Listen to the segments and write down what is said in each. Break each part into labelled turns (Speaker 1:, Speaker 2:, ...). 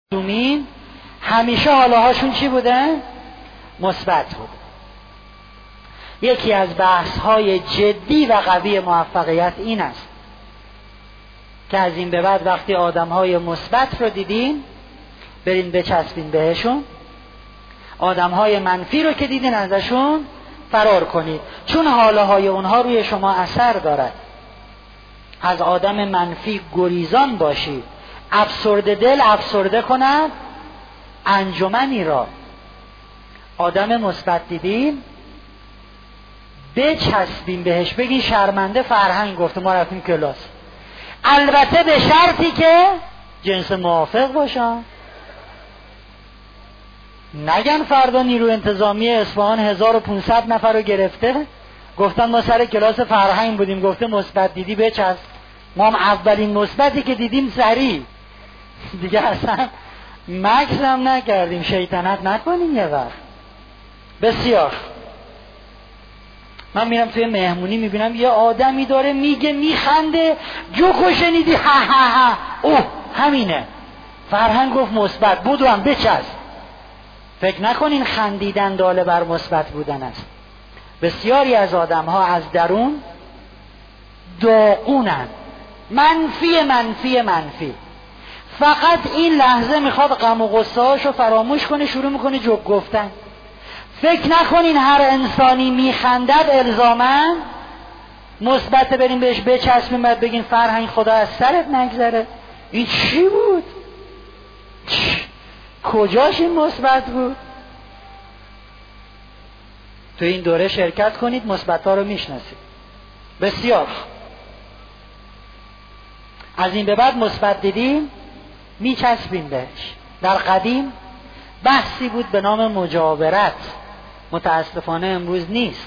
Speaker 1: معصومین همیشه حالهاشون چی بوده؟ مثبت بود. یکی از بحث‌های جدی و قوی موفقیت این است که از این به بعد وقتی آدم‌های مثبت رو دیدین برین بچسبین بهشون، آدم‌های منفی رو که دیدین ازشون فرار کنید، چون حاله‌های اونها روی شما اثر دارد. از آدم منفی گریزان باشید، افسرده دل افسرده کند انجمنی را. آدم مثبت دیدیم بچسبیم بهش، بگین شرمنده فرهنگ گفته ما رفتیم کلاس، البته به شرطی که جنس موافق باشن. نگن فردا نیرو انتظامی اصفهان 1500 نفر رو گرفته، گفتن ما سر کلاس فرهنگ بودیم، گفته مثبت دیدی بچسب، ما هم اولین مثبتی که دیدیم سریع دیگه اصلا مکس هم نکردیم. شیطنت نکنیم یه وقت. بسیار من میرم توی مهمونی میبینم یه آدمی داره میگه میخنده، جوکو شنیدی ها ها ها، اوه همینه، فرهنگ گفت مثبت بود و هم بچسب. فکر نکنین خندیدن داله بر مثبت بودن است. بسیاری از آدم ها از درون داغونن، منفی منفی منفی. فقط این لحظه میخواد غم و غصه هاشو فراموش کنه، شروع میکنه جوک گفتن. فکر نکنین هر انسانی میخندد الزاماً مثبت بریم بهش بچسبیم بعد بگین فرهنگ خدا از سرت نگذره. این چی بود؟ کجاش این مثبت بود؟ تو این دوره شرکت کنید، مثبت ها رو میشناسید. بسیار از این به بعد مثبت دیدیم میچسبیم بهش. در قدیم بحثی بود به نام مجاورت، متاسفانه امروز نیست.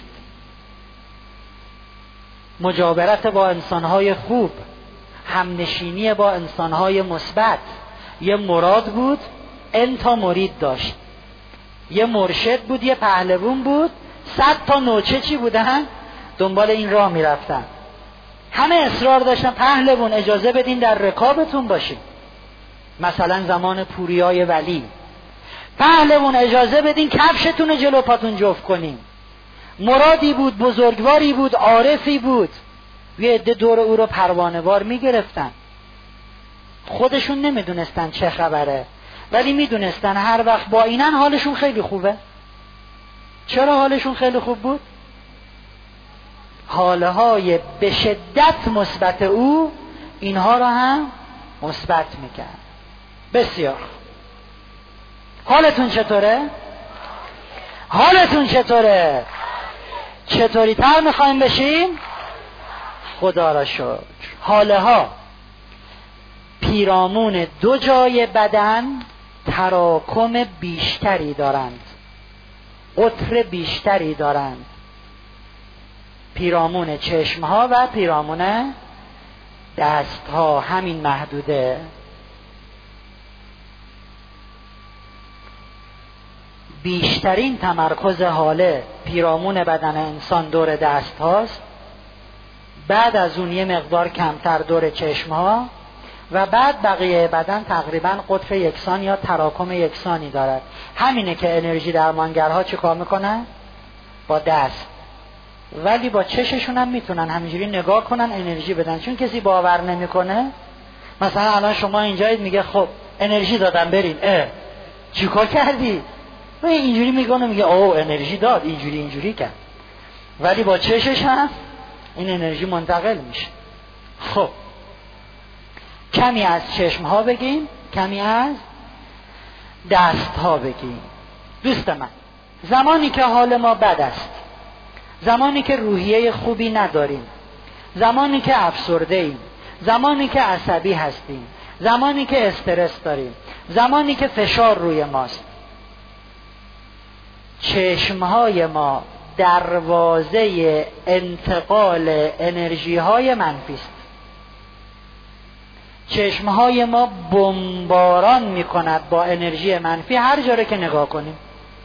Speaker 1: مجاورت با انسانهای خوب، همنشینی با انسانهای مثبت. یه مراد بود، تا مرید داشت. یه مرشد بود، یه پهلوان بود، 100 تا نوچه چی بودن دنبال این راه میرفتن. همه اصرار داشتن پهلوان اجازه بدین در رکابتون باشیم. مثلا زمان پوریای ولی، پهلوان اجازه بدین کفشتون جلو پاتون جفت کنیم. مرادی بود، بزرگواری بود، عارفی بود. یه عده دور او رو پروانه‌وار میگرفتن. خودشون نمیدونستن چه خبره، ولی میدونستن هر وقت با اینن حالشون خیلی خوبه. چرا حالشون خیلی خوب بود؟ حالهای به شدت مثبت او اینها رو هم مثبت میکرد. بسیار. حالتون چطوره؟ حالتون چطوره؟ چطوری تر میخوایم بشیم؟ خدا را شکر. حاله ها پیرامون دو جای بدن تراکم بیشتری دارند، قطر بیشتری دارند. پیرامون چشمها و پیرامون دستها همین محدوده. بیشترین تمرکز حاله پیرامون بدن انسان دور دست هاست، بعد از اون یه مقدار کمتر دور چشم ها و بعد بقیه بدن تقریبا قطر یکسان یا تراکم یکسانی دارد. همینه که انرژی درمانگرها چی کار میکنن؟ با دست، ولی با چششون هم میتونن همینجوری نگاه کنن انرژی بدن. چون کسی باور نمیکنه، مثلا الان شما اینجایید میگه خب انرژی دادم بریم، چی کار کردی؟ و اینجوری میگونه میگه اوه انرژی داد، اینجوری کرد، ولی با چشش هم این انرژی منتقل میشه. خب کمی از چشم ها بگیم، کمی از دست ها بگیم. دوست من، زمانی که حال ما بد است، زمانی که روحیه خوبی نداریم، زمانی که افسرده ایم، زمانی که عصبی هستیم، زمانی که استرس داریم، زمانی که فشار روی ماست، چشمهای ما دروازه انتقال انرژی های منفی است. چشمهای ما بمباران میکند با انرژی منفی هر جا که نگاه کنیم.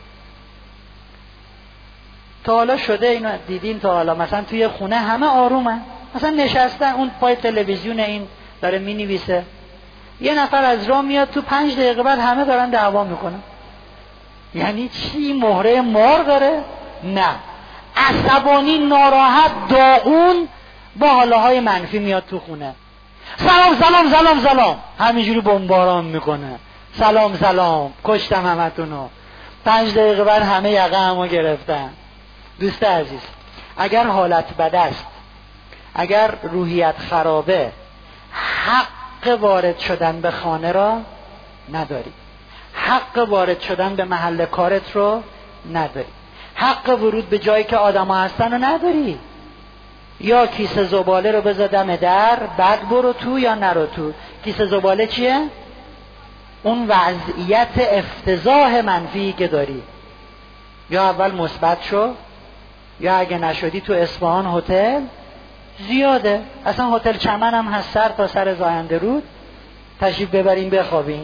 Speaker 1: تا حالا شده اینو دیدین؟ تا حالا مثلا توی خونه همه آرومن، مثلا نشستن، اون پای تلویزیون این داره مینویسه، یه نفر از راه میاد تو 5 دقیقه بعد همه دارن دعوا میکنن. یعنی چی؟ مهره مار داره؟ نه، عصبانی، ناراحت، داغون، با حالهای منفی میاد تو خونه. سلام سلام سلام سلام، همینجوری بمباران میکنه. سلام سلام، کشتم همتونو. 5 دقیقه بعد همه یقه همو گرفتن. دوست عزیز، اگر حالت بد است، اگر روحیت خرابه، حق وارد شدن به خانه را نداری، حق وارد شدن به محل کارت رو نداری، حق ورود به جایی که آدم ها هستن رو نداری. یا کیسه زباله رو بذار دم در، بعد برو تو یا نرو تو. کیسه زباله چیه؟ اون وضعیت افتضاح منفی که داری. یا اول مثبت شو، یا اگه نشدی تو اصفهان هتل زیاده، اصلا هتل چمن هم هست سر تا سر زاینده رود، تشریف ببرین بخوابین.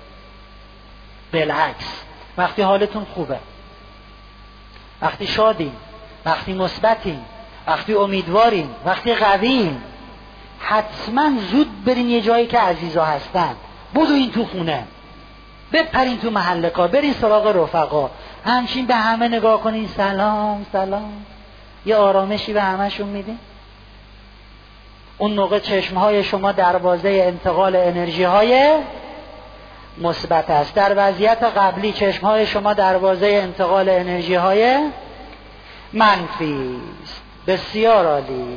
Speaker 1: بالعکس، وقتی حالتون خوبه، وقتی شادین، وقتی مثبتین، وقتی امیدوارین، وقتی قویین، حتما زود برین یه جایی که عزیزا هستن. بدوین تو خونه، بپرین تو محل کار، برین سراغ رفقا، همچین به همه نگاه کنین، سلام سلام، یه آرامشی به همشون میدین. اون موقع چشمهای شما دروازه انتقال انرژی های مثبت است. در وضعیت قبلی چشمهای شما دروازه انتقال انرژی های منفی است. بسیار عالی.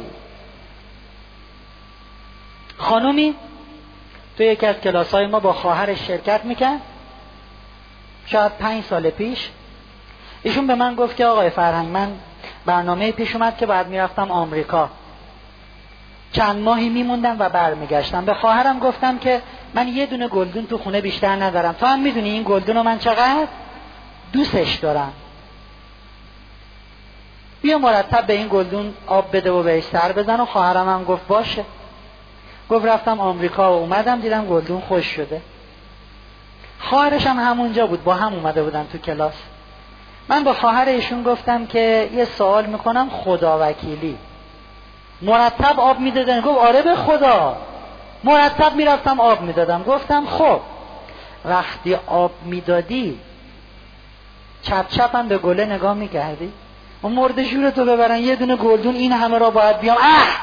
Speaker 1: خانومی تو یکی از کلاس‌های ما با خواهرش شرکت میکرد، شاید 5 سال پیش. ایشون به من گفت که آقای فرهنگ، من برنامه پیش اومد که بعد میرفتم آمریکا، چند ماهی میموندم و برمیگشتم. به خواهرم گفتم که من یه دونه گلدون تو خونه بیشتر ندارم، تو هم میدونی این گلدون رو من چقدر دوستش دارم، بیا مرتب به این گلدون آب بده و بهش سر بزن. و خواهرم هم گفت باشه. گفت رفتم آمریکا و اومدم دیدم گلدون خوش شده. خواهرش هم همونجا بود، با هم اومده بودن تو کلاس. من با خواهر ایشون گفتم که یه سوال میکنم، خدا وکیلی مرتب آب میدادن؟ گفت آره به خدا، مرتب میرفتم آب میدادم. گفتم خب وقتی آب میدادی چپ چپ هم به گله نگاه میکردی؟ اون مرد شورتو ببرن یه دونه گلدون این همه را باید بیام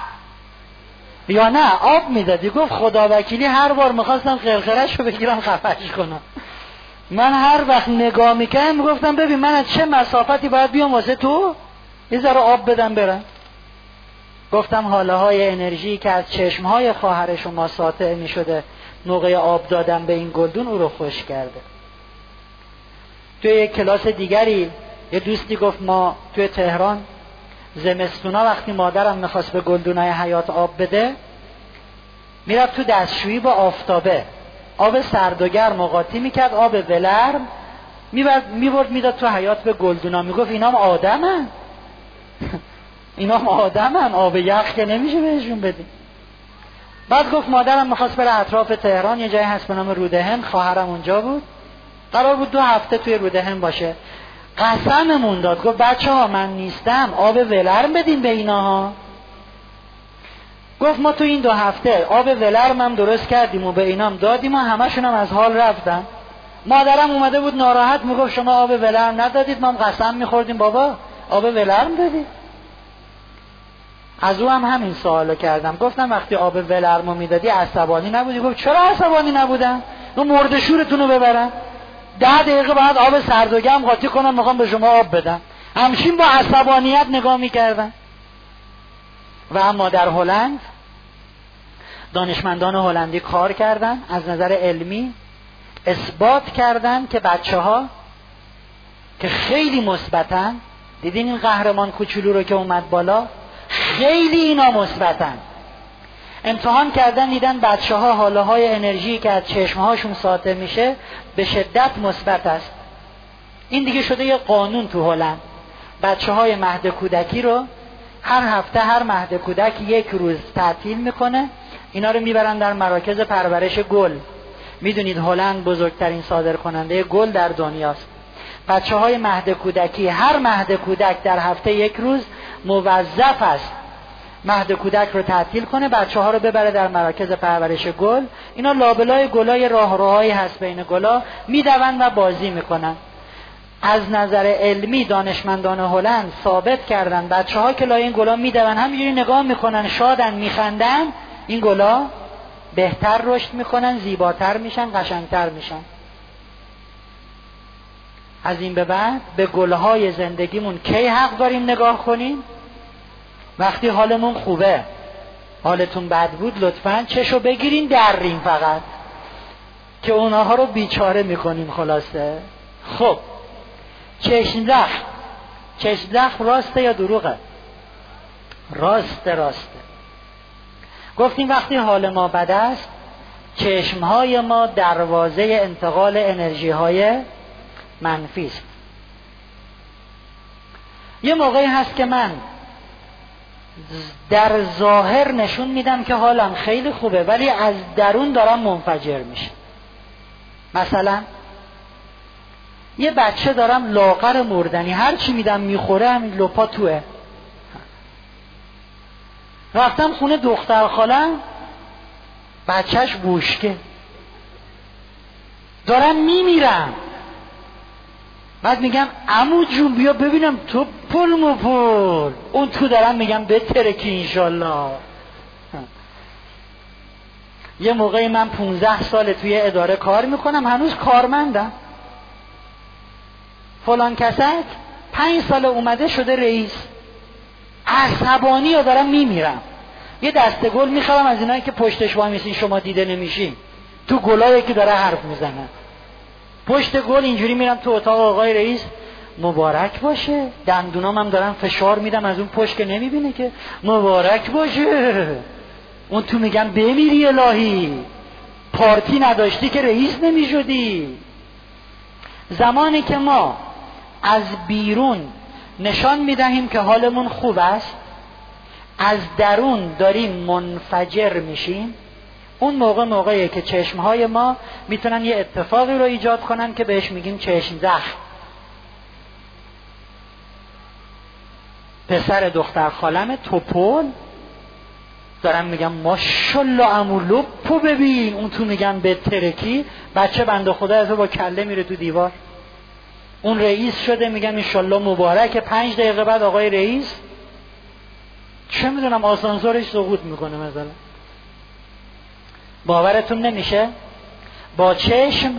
Speaker 1: یا نه آب میدادی؟ گفت خدا وکیلی هر بار میخواستم خرخرش رو بگیرم خفش کنم. من هر وقت نگاه میکردم میگفتم ببین من از چه مسافتی باید بیام واسه تو یه ذره آب بدم برم. گفتم حاله های انرژی که از چشم های خواهر شما ساطع میشده موقع آب دادن به این گلدون او رو خوش کرده. توی یک کلاس دیگری یه دوستی گفت ما توی تهران زمستونا وقتی مادرم میخواست به گلدونای حیات آب بده، میرفت تو دستشویی با آفتابه آب سرد و گرم قاطی میکرد، آب ولرم میبرد میداد تو حیات به گلدونا. میگفت اینام آدمن اینام آدمن، آب یخ که نمیشه بهشون بدیم. بعد گفت مادرم میخواست بره اطراف تهران، یه جایی هست به نام رودهن، خواهرم اونجا بود، قرار بود 2 هفته توی رودهن باشه. قسممون داد، گفت بچه‌ها من نیستم آب ولرم بدین به ایناها. گفت ما تو این 2 هفته آب ولرم هم درست کردیم و به اینام دادیم و همشون هم از حال رفتن. مادرم اومده بود ناراحت، میگفت شما آب ولرم ندادید، ما هم قسم میخوردیم بابا آب ولرم دادید. از او هم همین سوالو کردم، گفتم وقتی آب ولرمو میدادی عصبانی نبودی؟ گفت چرا عصبانی نبودم، من مرد شورتونو ببرم 10 دقیقه بعد آب سرد و گرم قاطی کنم میخوام به شما آب بدم. همچین با عصبانیت نگاه میکردن. و اما در هلند دانشمندان هلندی کار کردن، از نظر علمی اثبات کردن که بچه‌ها که خیلی مثبتن، دیدین این قهرمان کوچولو رو که اومد بالا، خیلی اینا مثبتن. امتحان کردن دیدن بچه‌ها حاله های انرژی که از چشمهاشون ساطع میشه به شدت مثبت است. این دیگه شده یه قانون تو هلند. بچه‌های مهد کودکی رو هر هفته هر مهد کودک 1 روز تعطیل میکنه، اینا رو میبرن در مراکز پرورش گل. میدونید هلند بزرگترین صادرکننده گل در دنیاست. بچه‌های مهد کودکی، هر مهد کودک در هفته 1 روز موظف است مهد کودک رو تعطیل کنه، بچه ها رو ببره در مراکز پرورش گل. اینا لابلای گلای راهروهایی هست بین گلا، میدون و بازی میکنن. از نظر علمی دانشمندان هلند ثابت کردن بچه ها که لای این گلا میدون همینجوری نگاه میکنن، شادن، میخندن، این گلا بهتر رشد میکنن، زیباتر میشن، قشنگتر میشن. از این به بعد به گلهای زندگیمون کی حق داریم نگاه کنیم؟ وقتی حالمون خوبه. حالتون بد بود لطفاً چشو بگیرین درین فقط که اونها رو بیچاره میکنیم. خلاصه خب چشم زخم راسته یا دروغه؟ راسته. گفتیم وقتی حال ما بد است چشمهای ما دروازه انتقال انرژی های منفی است. یه موقعی هست که من در ظاهر نشون میدم که حالم خیلی خوبه ولی از درون دارم منفجر میشه. مثلا یه بچه دارم لاغر مردنی، هر چی میدم میخوره، همین لپا توه. رفتم خونه دختر خالم، بچهش بوشکه، دارم میمیرم. بعد میگم عمو جون بیا ببینم تو پل اون تو دارم میگم بترکی انشالله. یه موقعی من 15 سال توی اداره کار میکنم، هنوز کارمندم. فلان کسک 5 سال اومده شده رئیس، عصبانی ها دارم میمیرم. یه دسته گل میخوام از اینایی که پشتش وای میسین شما دیده نمیشین، تو گلایی که داره حرف میزنه. پشت گل اینجوری میرم تو اتاق آقای رئیس، مبارک باشه. دندونام هم دارم فشار میدم از اون پشت که نمیبینه که مبارک باشه. اون تو میگم بمیری الهی، پارتی نداشتی که رئیس نمیشدی. زمانی که ما از بیرون نشان میدهیم که حالمون خوب است، از درون داریم منفجر میشیم، اون موقعیه که چشمهای ما میتونن یه اتفاقی رو ایجاد کنن که بهش میگیم چشم زخم. پسر دختر خالم توپل دارم میگم ماشالله عمو لپو ببین، اون تو میگن به ترکی، بچه بنده خدا از با کله میره تو دیوار. اون رئیس شده، میگم انشالله مبارک. 5 دقیقه بعد آقای رئیس چه میدونم آسانسورش سقوط میکنه مثلا. باورتون نمیشه با چشم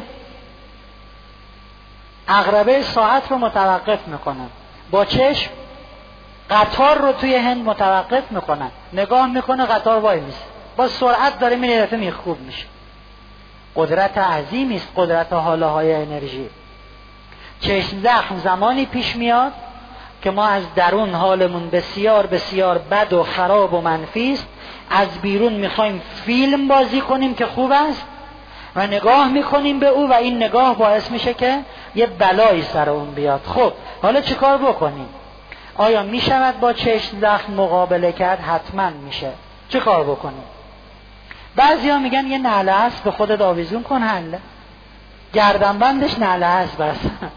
Speaker 1: عقربه ساعت رو متوقف میکنن، با چشم قطار رو توی هند متوقف میکنن، نگاه میکنه قطار وای میسه، با سرعت داره میره دفعه میخوب میشه. قدرت عظیمی است، قدرت حاله های انرژی. چشم زخم زمانی پیش میاد که ما از درون حالمون بسیار بسیار بد و خراب و منفی است، از بیرون میخوایم فیلم بازی کنیم که خوب است و نگاه میکنیم به او و این نگاه باعث میشه که یه بلایی سر اون بیاد. خب حالا چه کار بکنیم؟ آیا میشود با چشم زخم مقابله کرد؟ حتما میشه. چه کار بکنیم؟ بعضی ها میگن یه نعله است به خودت آویزون کن، حله، گردنبندش نعله است بس.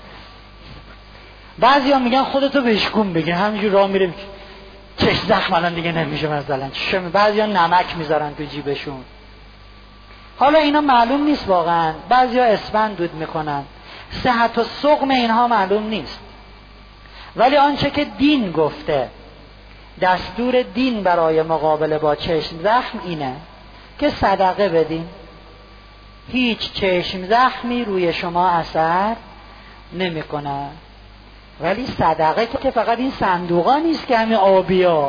Speaker 1: بعضی ها میگن خودتو بشکون بگیر، همینجور راه میره چشم زخم الان دیگه نمیشه مثلا. بعضی ها نمک میذارن تو جیبشون. حالا اینا معلوم نیست واقعا، بعضی ها اسفند دود میکنن، صحت و سقم اینها معلوم نیست. ولی آنچه که دین گفته، دستور دین برای مقابله با چشم زخم اینه که صدقه بدین. هیچ چشم زخمی روی شما اثر نمیکنه. ولی صدقه که فقط این صندوقا نیست که همین آبیا.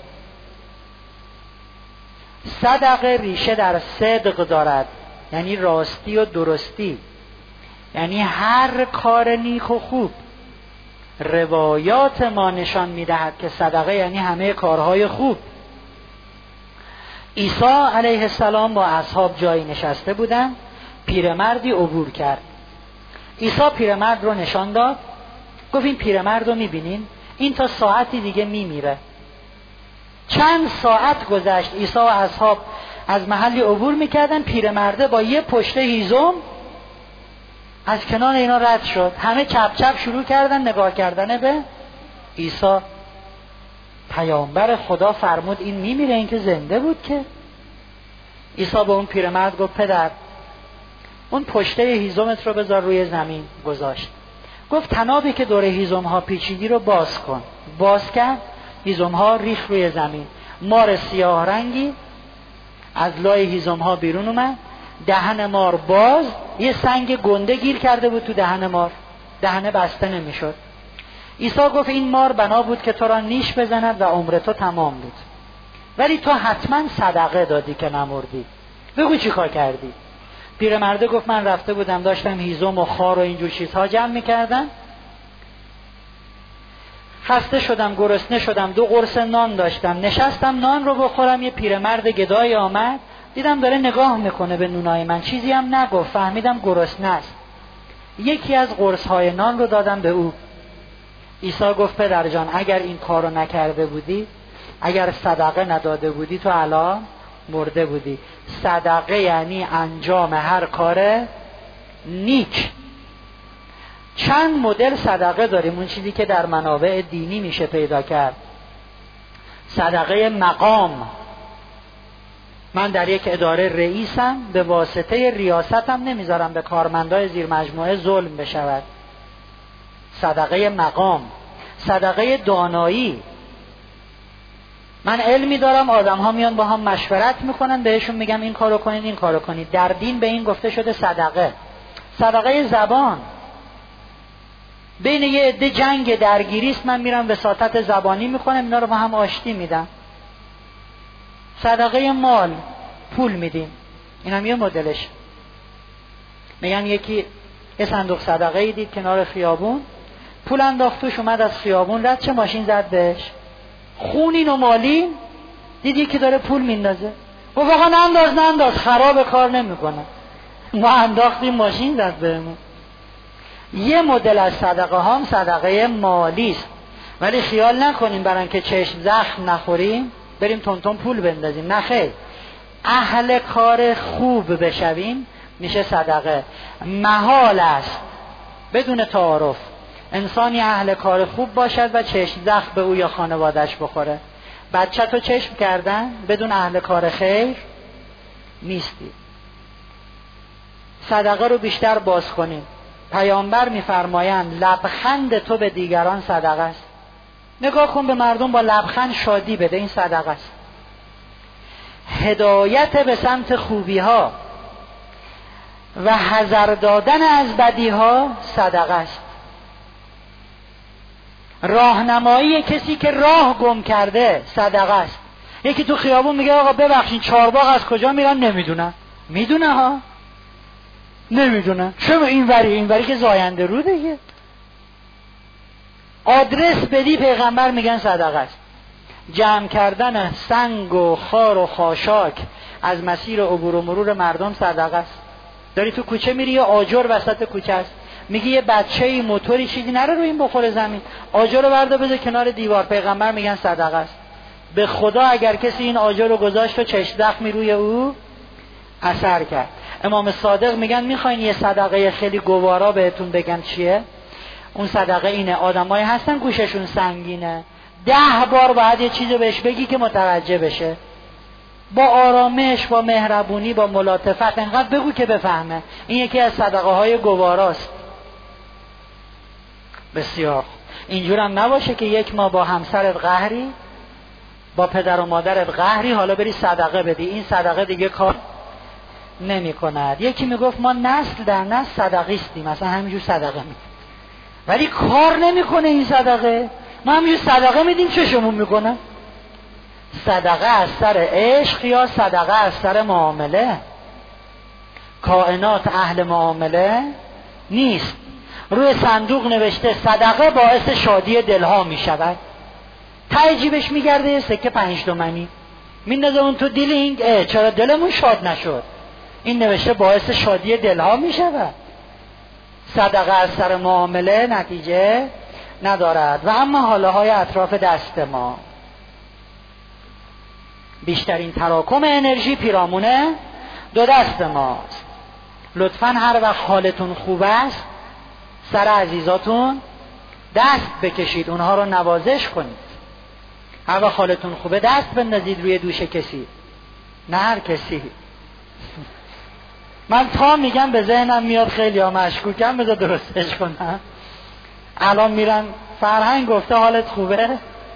Speaker 1: صدقه ریشه در صدق دارد، یعنی راستی و درستی، یعنی هر کار نیک و خوب. روایات ما نشان میدهد که صدقه یعنی همه کارهای خوب. عیسی علیه السلام با اصحاب جایی نشسته بودن، پیرمردی عبور کرد. عیسی پیرمرد رو نشان داد، گفت این پیرمرد رو میبینین؟ این تا ساعتی دیگه میمیره. چند ساعت گذشت، عیسی و اصحاب از محلی عبور میکردن، پیرمرده با یه پشته هیزم از کنار اینا رد شد. همه چپ چپ شروع کردن نگاه کردن به عیسی. پیامبر خدا فرمود این میمیره، این که زنده بود که. عیسی به اون پیرمرد گفت پدر اون پشته هیزمت رو بذار روی زمین. گذاشت. گفت طنابی که دور هیزم ها پیچیدی رو باز کن. باز کرد، هیزم ها ریخت روی زمین. مار سیاه رنگی از لای هیزم ها بیرون اومد. دهن مار باز، یه سنگ گنده گیر کرده بود تو دهن مار، دهنه بسته نمیشد. عیسی گفت این مار بنا بود که تو را نیش بزند و عمر تو تمام بود، ولی تو حتما صدقه دادی که نمردی. بگو چی کار کردی؟ پیرمرده گفت من رفته بودم داشتم هیزم و خار و اینجور چیزها جمع میکردم، خسته شدم، گرسنه شدم، 2 قرص نان داشتم، نشستم نان رو بخورم. یه پیرمرد گدای آمد، دیدم داره نگاه میکنه به نونای من، چیزی هم نگفت، فهمیدم گرسنه است. یکی از قرص‌های نان رو دادم به او. عیسی گفت پدر جان اگر این کار رو نکرده بودی، اگر صدقه نداده بودی، تو الان مرده بودی. صدقه یعنی انجام هر کار نیک. چند مدل صدقه داریم، اون چیزی که در منابع دینی میشه پیدا کرد. صدقه مقام، من در یک اداره رئیسم، به واسطه ریاستم نمیذارم به کارمندای زیر مجموعه ظلم بشود. صدقه مقام. صدقه دانایی، من علمی دارم، آدم ها میان با هم مشورت میکنن، بهشون میگم این کارو کنید این کارو کنید. در دین به این گفته شده صدقه. صدقه زبان، بین یه عده جنگ درگیریست، من میرم وساطت زبانی میکنم، اینا رو با هم آشتی میدم. صدقه مال، پول میدیم، این هم یه مدلش. میگن یکی یه صندوق صدقه ای دید کنار خیابون، پول انداخت توش، اومد از خیابون رد، چه ماشین زد بهش، خونین و مالین، دیدی که داره پول میندازه، گفت آقا ننداز خراب کار نمیکنه. ما انداختیم ماشین زد بهمون. یه مدل از صدقه هم صدقه مالی است، ولی خیال نکنیم برای اینکه چشم زخم نخوریم بریم تون پول بندازیم، نه خیر. اهل کار خوب بشویم میشه صدقه. محال است بدون تعارف انسانی اهل کار خوب باشد و چشم زخم به او یا خانوادش بخوره. بچه تو چشم کردن بدون اهل کار خیر نیستی. صدقه رو بیشتر باز کنیم. پیامبر میفرمایند لبخند تو به دیگران صدقه است. نگاه کن به مردم با لبخند شادی بده، این صدقه است. هدایت به سمت خوبی ها و حذر دادن از بدی ها صدقه است. راهنمایی کسی که راه گم کرده صدقه است. یکی تو خیابون میگه آقا ببخشید چهارباغ از کجا میرن؟ نمیدونم. میدونه ها، نمیدونم. چرا اینوری که زاینده رو دیگه. آدرس بدی، پیغمبر میگن صدقه است. جمع کردن سنگ و خار و خاشاک از مسیر عبور و مرور مردم صدقه است. داری تو کوچه میری، یه آجر وسط کوچه است، میگی یه بچه‌ای موتوری چیزی نره روی این بخوره زمین، آجر رو بردا بذار کنار دیوار، پیغمبر میگن صدقه است. به خدا اگر کسی این آجر رو گذاشت و چشم زخمی روی او اثر کرد. امام صادق میگن میخواین یه صدقه خیلی گوارا بهتون بگن چیه؟ اون صدقه اینه، آدمایی هستن گوششون سنگینه، 10 بار باید یه چیزو بهش بگی که متوجه بشه، با آرامش، با مهربونی، با ملاطفت انقدر بگو که بفهمه. این یکی از صدقه های گواراست. بسیار اینجورم نباشه که یک ماه با همسرت قهری، با پدر و مادرت قهری، حالا بری صدقه بدی. این صدقه دیگه کار نمی کند. یکی میگفت ما نسل در نسل صدقیستیم، مثلا همینجور صدقه میدیم، ولی کار نمیکنه این صدقه. ما همینجور صدقه میدیم، چشمون میکنه. صدقه از سر عشق یا صدقه از سر معامله؟ کائنات اهل معامله نیست. روی صندوق نوشته صدقه باعث شادی دلها میشود، ته جیبش میگرده یه سکه 5 تومانی میندازه اون تو دل این، چرا دلمون شاد نشد؟ این نوشته باعث شادی دلها میشود. صدقه از سر معامله نتیجه ندارد. و اما حاله های اطراف دست ما، بیشترین تراکم انرژی پیرامون 2 دست ماست. لطفاً هر وقت حالتون خوب است سر عزیزاتون دست بکشید، اونها رو نوازش کنید. هوا حالتون خوبه دست بندازید روی دوش کسی، نه هر کسی. من تا میگم به ذهنم میاد خیلی ها مشکوکم، بذار درستش کنم. الان میرن فرهنگ گفته حالت خوبه.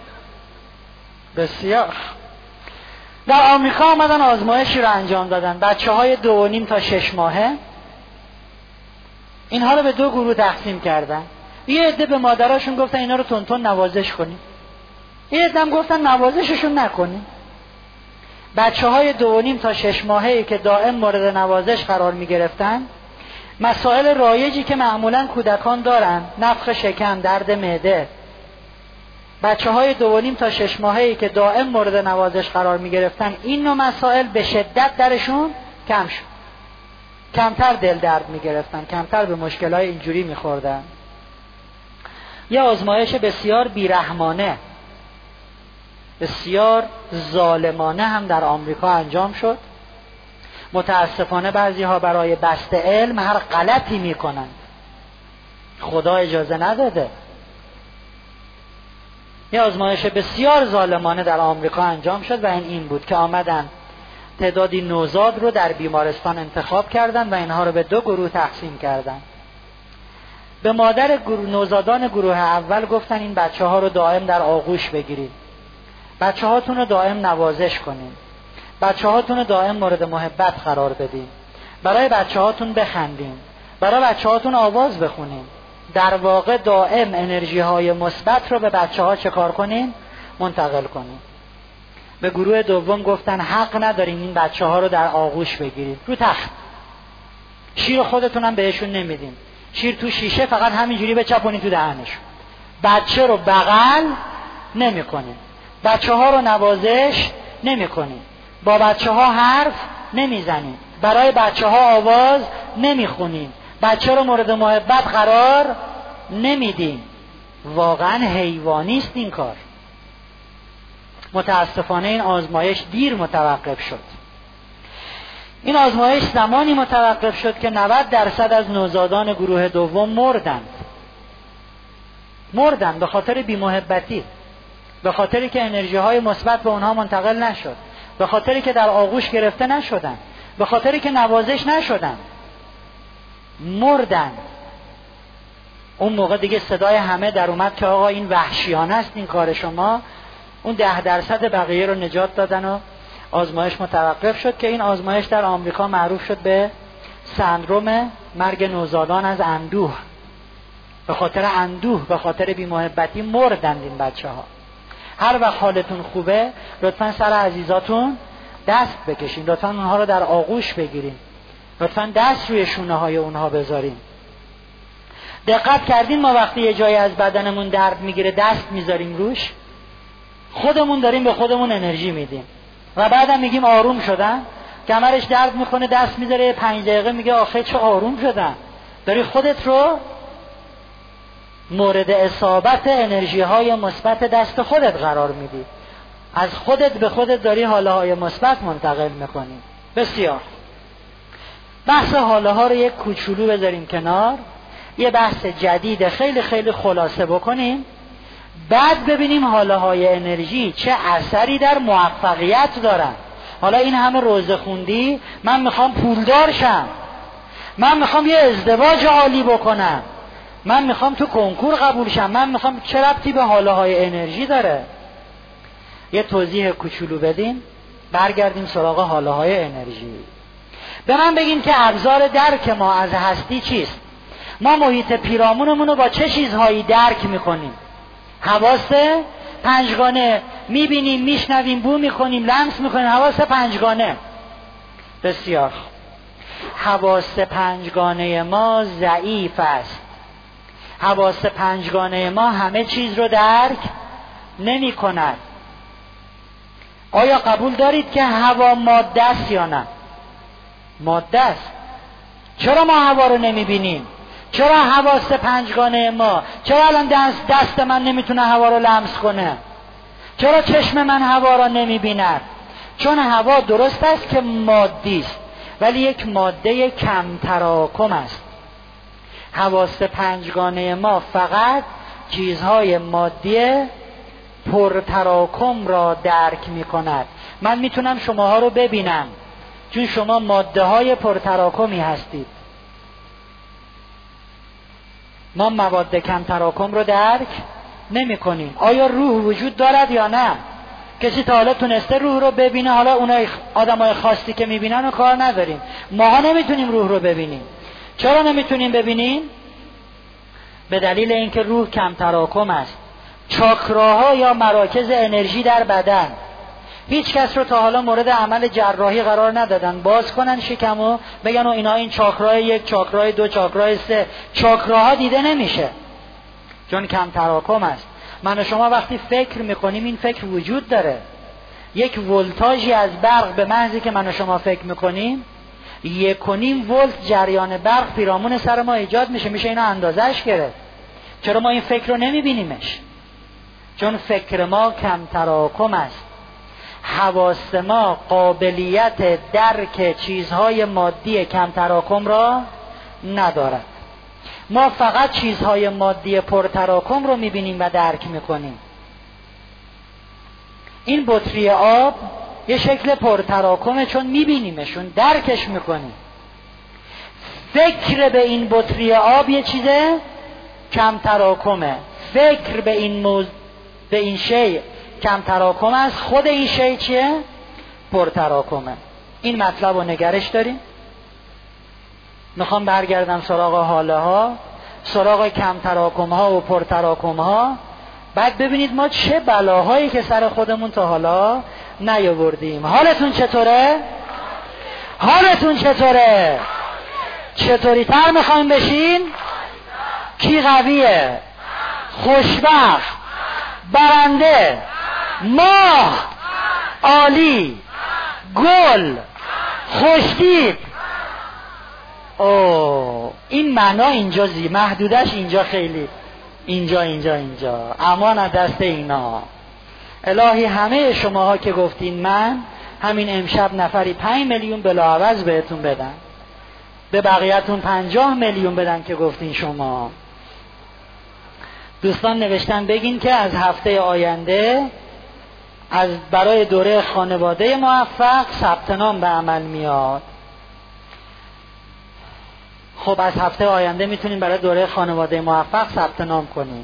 Speaker 1: بسیار. در آمریکا آمدن آزمایشی رو انجام دادن، بچه‌های 2.5 تا 6 ماهه اینها رو به 2 گروه تقسیم کردن. یه عده به مادراشون گفتن اینا رو تون نوازش کنید، یه عده هم گفتن نوازششون نکنید. بچه‌های 2.5 تا 6 ماهه‌ای که دائم مورد نوازش قرار می‌گرفتن، مسائل رایجی که معمولاً کودکان دارن، نفخ شکم، درد معده، بچه‌های 2.5 تا 6 ماهه‌ای که دائم مورد نوازش قرار می‌گرفتن، این نوع مسائل به شدت درشون کم شد. کمتر دل درد می‌گرفتن، کمتر به مشکل‌های اینجوری می‌خوردن. یه آزمایش بسیار بیرحمانه، بسیار ظالمانه هم در آمریکا انجام شد. متاسفانه بعضی‌ها برای بسط علم هر غلطی می‌کنند، خدا اجازه نداده. یه آزمایش بسیار ظالمانه در آمریکا انجام شد و این بود که آمدن تعدادی نوزاد رو در بیمارستان انتخاب کردن و اینها رو به 2 گروه تقسیم کردن. به مادر نوزادان گروه اول گفتن این بچه‌ها رو دائم در آغوش بگیرید، بچه‌هاتون رو دائم نوازش کنین، بچه‌هاتون رو دائم مورد محبت قرار بدین، برای بچه‌هاتون بخندین، برای بچه‌هاتون آواز بخونین. در واقع دائم انرژی‌های مثبت رو به بچه‌ها چه کار کنین؟ منتقل کنین. به گروه دوم گفتن حق ندارین این بچه‌ها رو در آغوش بگیرید، رو تخت. شیر خودتون هم بهشون نمیدین، شیر تو شیشه فقط همینجوری بچپونید تو دهنشون. بچه رو بغل نمی‌کنین، بچه‌ها رو نوازش نمی‌کنین، با بچه‌ها حرف نمیزنین، برای بچه‌ها آواز نمیخونین، بچه رو مورد محبت قرار نمیدین. واقعا حیوانی است این کار. متاسفانه این آزمایش دیر متوقف شد. این آزمایش زمانی متوقف شد که 90% از نوزادان گروه دوم مردند به خاطر بی‌محبتی، به خاطری که انرژی های مثبت به اونها منتقل نشد، به خاطری که در آغوش گرفته نشدن، به خاطری که نوازش نشدن، مردن. اون موقع دیگه صدای همه در اومد که آقا این وحشیانه است این کار شما. اون 10% بقیه رو نجات دادن و آزمایش متوقف شد که این آزمایش در آمریکا معروف شد به سندروم مرگ نوزادان از اندوه. به خاطر اندوه، به خاطر بی‌محبتی مردند این بچه‌ها. هر وقت حالتون خوبه لطفاً سر عزیزاتون دست بکشین، لطفاً اونها رو در آغوش بگیرین، لطفاً دست روی شونه های اونها بذارین. دقت کردین ما وقتی یه جایی از بدنمون درد میگیره دست میذاریم روش، خودمون داریم به خودمون انرژی میدیم و بعدم میگیم آروم شدن. کمرش درد میکنه دست میذاره 5 دقیقه میگه آخه چه آروم شدن. داری خودت رو مورد اصابت انرژی های مثبت دست خودت قرار میدی، از خودت به خودت داری حاله های مثبت منتقل میکنی. بسیار. بحث حاله ها رو یک کوچولو بذاریم کنار، یه بحث جدید خیلی خیلی خلاصه بکنیم، بعد ببینیم حاله های انرژی چه اثری در موفقیت دارن. حالا این همه روزه خوندی، من میخوام پولدار شم، من میخوام یه ازدواج عالی بکنم، من میخوام تو کنکور قبول شم، من میخوام، چه ربطی به حاله های انرژی داره؟ یه توضیح کوچولو بدیم برگردیم سراغ حاله های انرژی. به من بگین که ابزار درک ما از هستی چیست؟ ما محیط پیرامونمون رو با چه چیزهایی درک میکنیم؟ حواس پنجگانه، میبینیم، میشنویم، بو میکنیم، لمس میکنیم، حواس پنجگانه. بسیار. حواس پنجگانه ما ضعیف است. حواس پنجگانه ما همه چیز رو درک نمی کند. آیا قبول دارید که هوا ماده است یا نه؟ ماده است. چرا ما هوا رو نمی بینیم؟ چرا حواس پنجگانه ما، چرا الان دست من نمیتونه هوا رو لمس کنه؟ چرا چشم من هوا را نمی بیند؟ چون هوا درست است که مادی است ولی یک ماده کم تراکم است. حواس پنجگانه ما فقط چیزهای مادی پرتراکم را درک می کند. من میتونم شماها رو ببینم چون شما ماده های پرتراکمی هستید. ما مواد کم تراکم رو درک نمی کنیم. آیا روح وجود دارد یا نه؟ کسی تا حالا تونسته روح رو ببینه؟ حالا اونای آدمای خاصی که میبینن رو کار نداریم. ماها نمیتونیم روح رو ببینیم. چرا نمیتونیم ببینیم؟ به دلیل اینکه روح کم تراکم است. چاکراها یا مراکز انرژی در بدن، هیچ کس رو تا حالا مورد عمل جراحی قرار ندادن باز کنن شکمو بگن و اینا این چاکرای 1، چاکرای 2، چاکرای 3. چاکراها دیده نمیشه چون کم تراکم است. من و شما وقتی فکر میکنیم این فکر وجود داره. یک ولتاژی از برق به محضی که من و شما فکر میکنیم 1.5 ولت جریان برق پیرامون سر ما ایجاد میشه اینا اندازش گرفت. چرا ما این فکر رو نمیبینیمش؟ چون فکر ما کم تراکم است. حواس ما قابلیت درک چیزهای مادی کم تراکم را ندارد. ما فقط چیزهای مادی پرتراکم رو میبینیم و درک میکنیم. این بطری آب یه شکل پرتراکمه چون میبینیمشون، درکش میکنیم. فکر به این بطری آب یه چیز کم تراکمه. فکر به این شی کم تراکم است. خود این شی چیه؟ پرتراکمه. این مطلب رو نگرش داریم. میخوام برگردم سراغ حاله ها، سراغ کم تراکم ها و پرتراکم ها. بعد ببینید ما چه بلاهایی که سر خودمون تا حالا نیاوردیم. حالتون چطوره؟ حالتون چطوره؟ چطوری تر میخوایم بشین؟ کی قویه؟ خوشبخت، برنده، ماه، عالی، گل، خوشدید. این معنا اینجا محدودش اینجا خیلی اینجا امان از دست اینا. الهی همه شماها که گفتین من همین امشب نفری 5 میلیون بلاعوض بهتون بدن، به بقیه‌تون 50 میلیون بدن که گفتین شما. دوستان نوشتن بگین که از هفته آینده برای دوره خانواده موفق ثبت نام به عمل میاد. خب از هفته آینده میتونیم برای دوره خانواده موفق ثبت نام کنیم.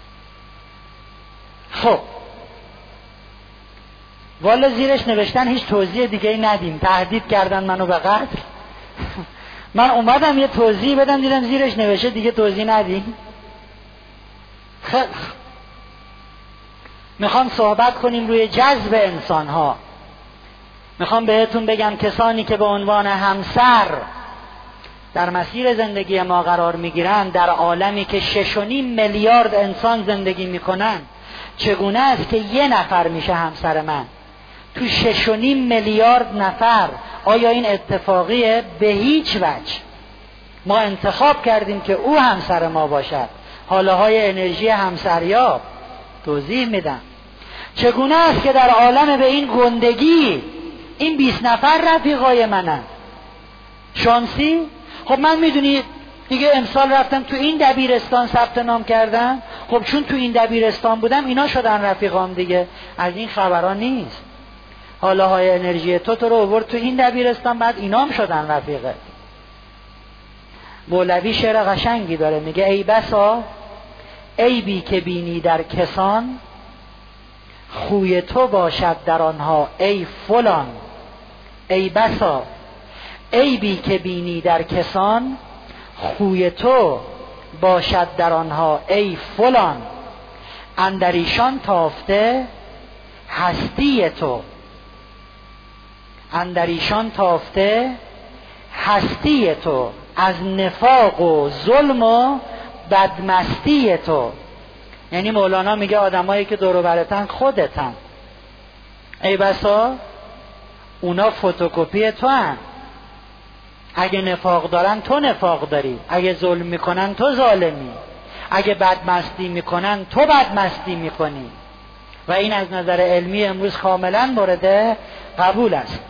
Speaker 1: خب والا زیرش نوشتن هیچ توضیح دیگه ندیم، تهدید کردن منو به قتل. من اومدم یه توضیح بدم دیدم زیرش نوشته دیگه توضیح ندیم. خیلی میخوام صحبت کنیم روی جذب انسان ها. میخوام بهتون بگم کسانی که به عنوان همسر در مسیر زندگی ما قرار میگیرن در عالمی که 6.5 میلیارد انسان زندگی میکنن، چگونه است که یه نفر میشه همسر من تو 6.5 میلیارد نفر؟ آیا این اتفاقیه؟ به هیچ وجه. ما انتخاب کردیم که او همسر ما باشد. حاله های انرژی همسریاب توضیح میدم. چگونه است که در عالم به این گندگی این 20 نفر رفیقای منن؟ شانسی؟ خب من میدونی دیگه امسال رفتم تو این دبیرستان ثبت نام کردم، خب چون تو این دبیرستان بودم اینا شدن رفیقام دیگه. از این خبران نیست. حاله های انرژی تو رو آورد تو این دبیرستان، بعد اینام شدن رفیقه. مولوی شعر قشنگی داره میگه ای بسا عیبی که بینی در کسان، خوی تو باشد در آنها ای فلان. ای بسا عیبی که بینی در کسان، خوی تو باشد در آنها ای فلان. اندر ایشان تافته هستی تو، اندر ایشان تافته هستی تو، از نفاق و ظلم و بدمستی تو. یعنی مولانا میگه آدمایی که دور و برتن خودتن. ای بسا اونا فتوکپی تو هن. اگه نفاق دارن تو نفاق داری، اگه ظلم میکنن تو ظالمی، اگه بدمستی میکنن تو بدمستی میکنی. و این از نظر علمی امروز کاملا مورد قبول است.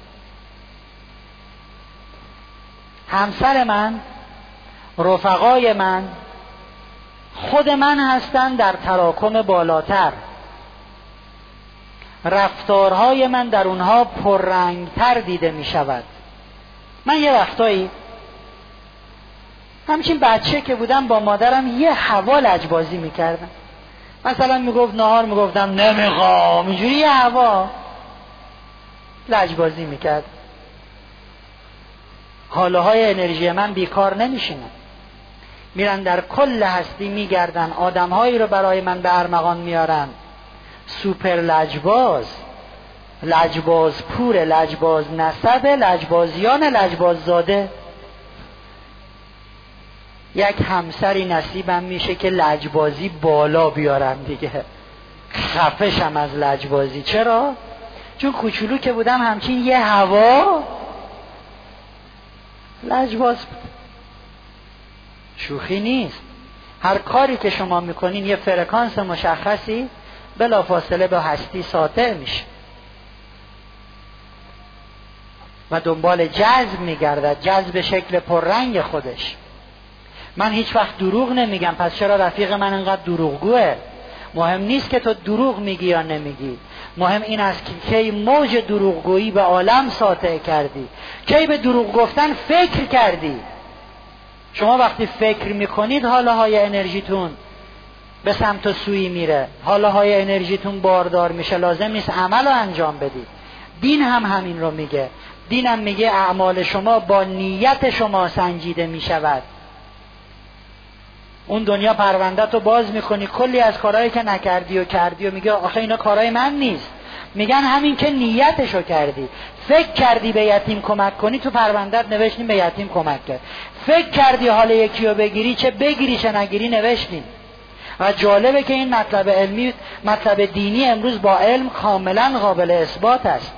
Speaker 1: همسر من، رفقای من، خود من هستن در تراکم بالاتر. رفتارهای من در اونها پررنگتر دیده می شود. من یه وقتایی همچین بچه که بودم با مادرم یه هوا لجبازی می کردم. مثلا می گفت نهار، می گفتم نمیخوام، اینجوری یه هوا لجبازی می کرد. حاله های انرژی من بیکار نمیشینه، میرن در کل هستی میگردن، آدمهایی رو برای من به ارمغان میارن، سوپر لجباز، لجباز پور، لجباز نسب، لجبازیان، لجباز زاده. یک همسری نصیبم میشه که لجبازی بالا بیارم دیگه، خفشم از لجبازی. چرا؟ چون کوچولو که بودم همچین یه هوا لجباز بود. شوخی نیست. هر کاری که شما میکنین یه فرکانس مشخصی بلافاصله به هستی ساطع میشه و دنبال جذب میگردد، جذب شکل پررنگ خودش. من هیچ وقت دروغ نمیگم، پس چرا رفیق من انقدر دروغگوه؟ مهم نیست که تو دروغ میگی یا نمیگی، مهم این است که کی موج دروغگویی به عالم ساطع کردی، کی به دروغ گفتن فکر کردی. شما وقتی فکر میکنید حاله های انرژیتون به سمت و سوی میره، حاله های انرژیتون باردار میشه، لازم نیست عمل رو انجام بدید. دین هم همین رو میگه. دین هم میگه اعمال شما با نیت شما سنجیده میشود. اون دنیا پروندت رو باز میکنی، کلی از کارهایی که نکردی و کردی و میگه آخه اینا کارهای من نیست. میگن همین که نیتشو کردی، فکر کردی به یتیم کمک کنی، تو پروندت نوشتیم به یتیم کمک کرد. فکر کردی حال یکی رو بگیری، چه بگیری چه نگیری نوشتیم. و جالبه که این مطلب علمی، مطلب دینی امروز با علم کاملا قابل اثبات است.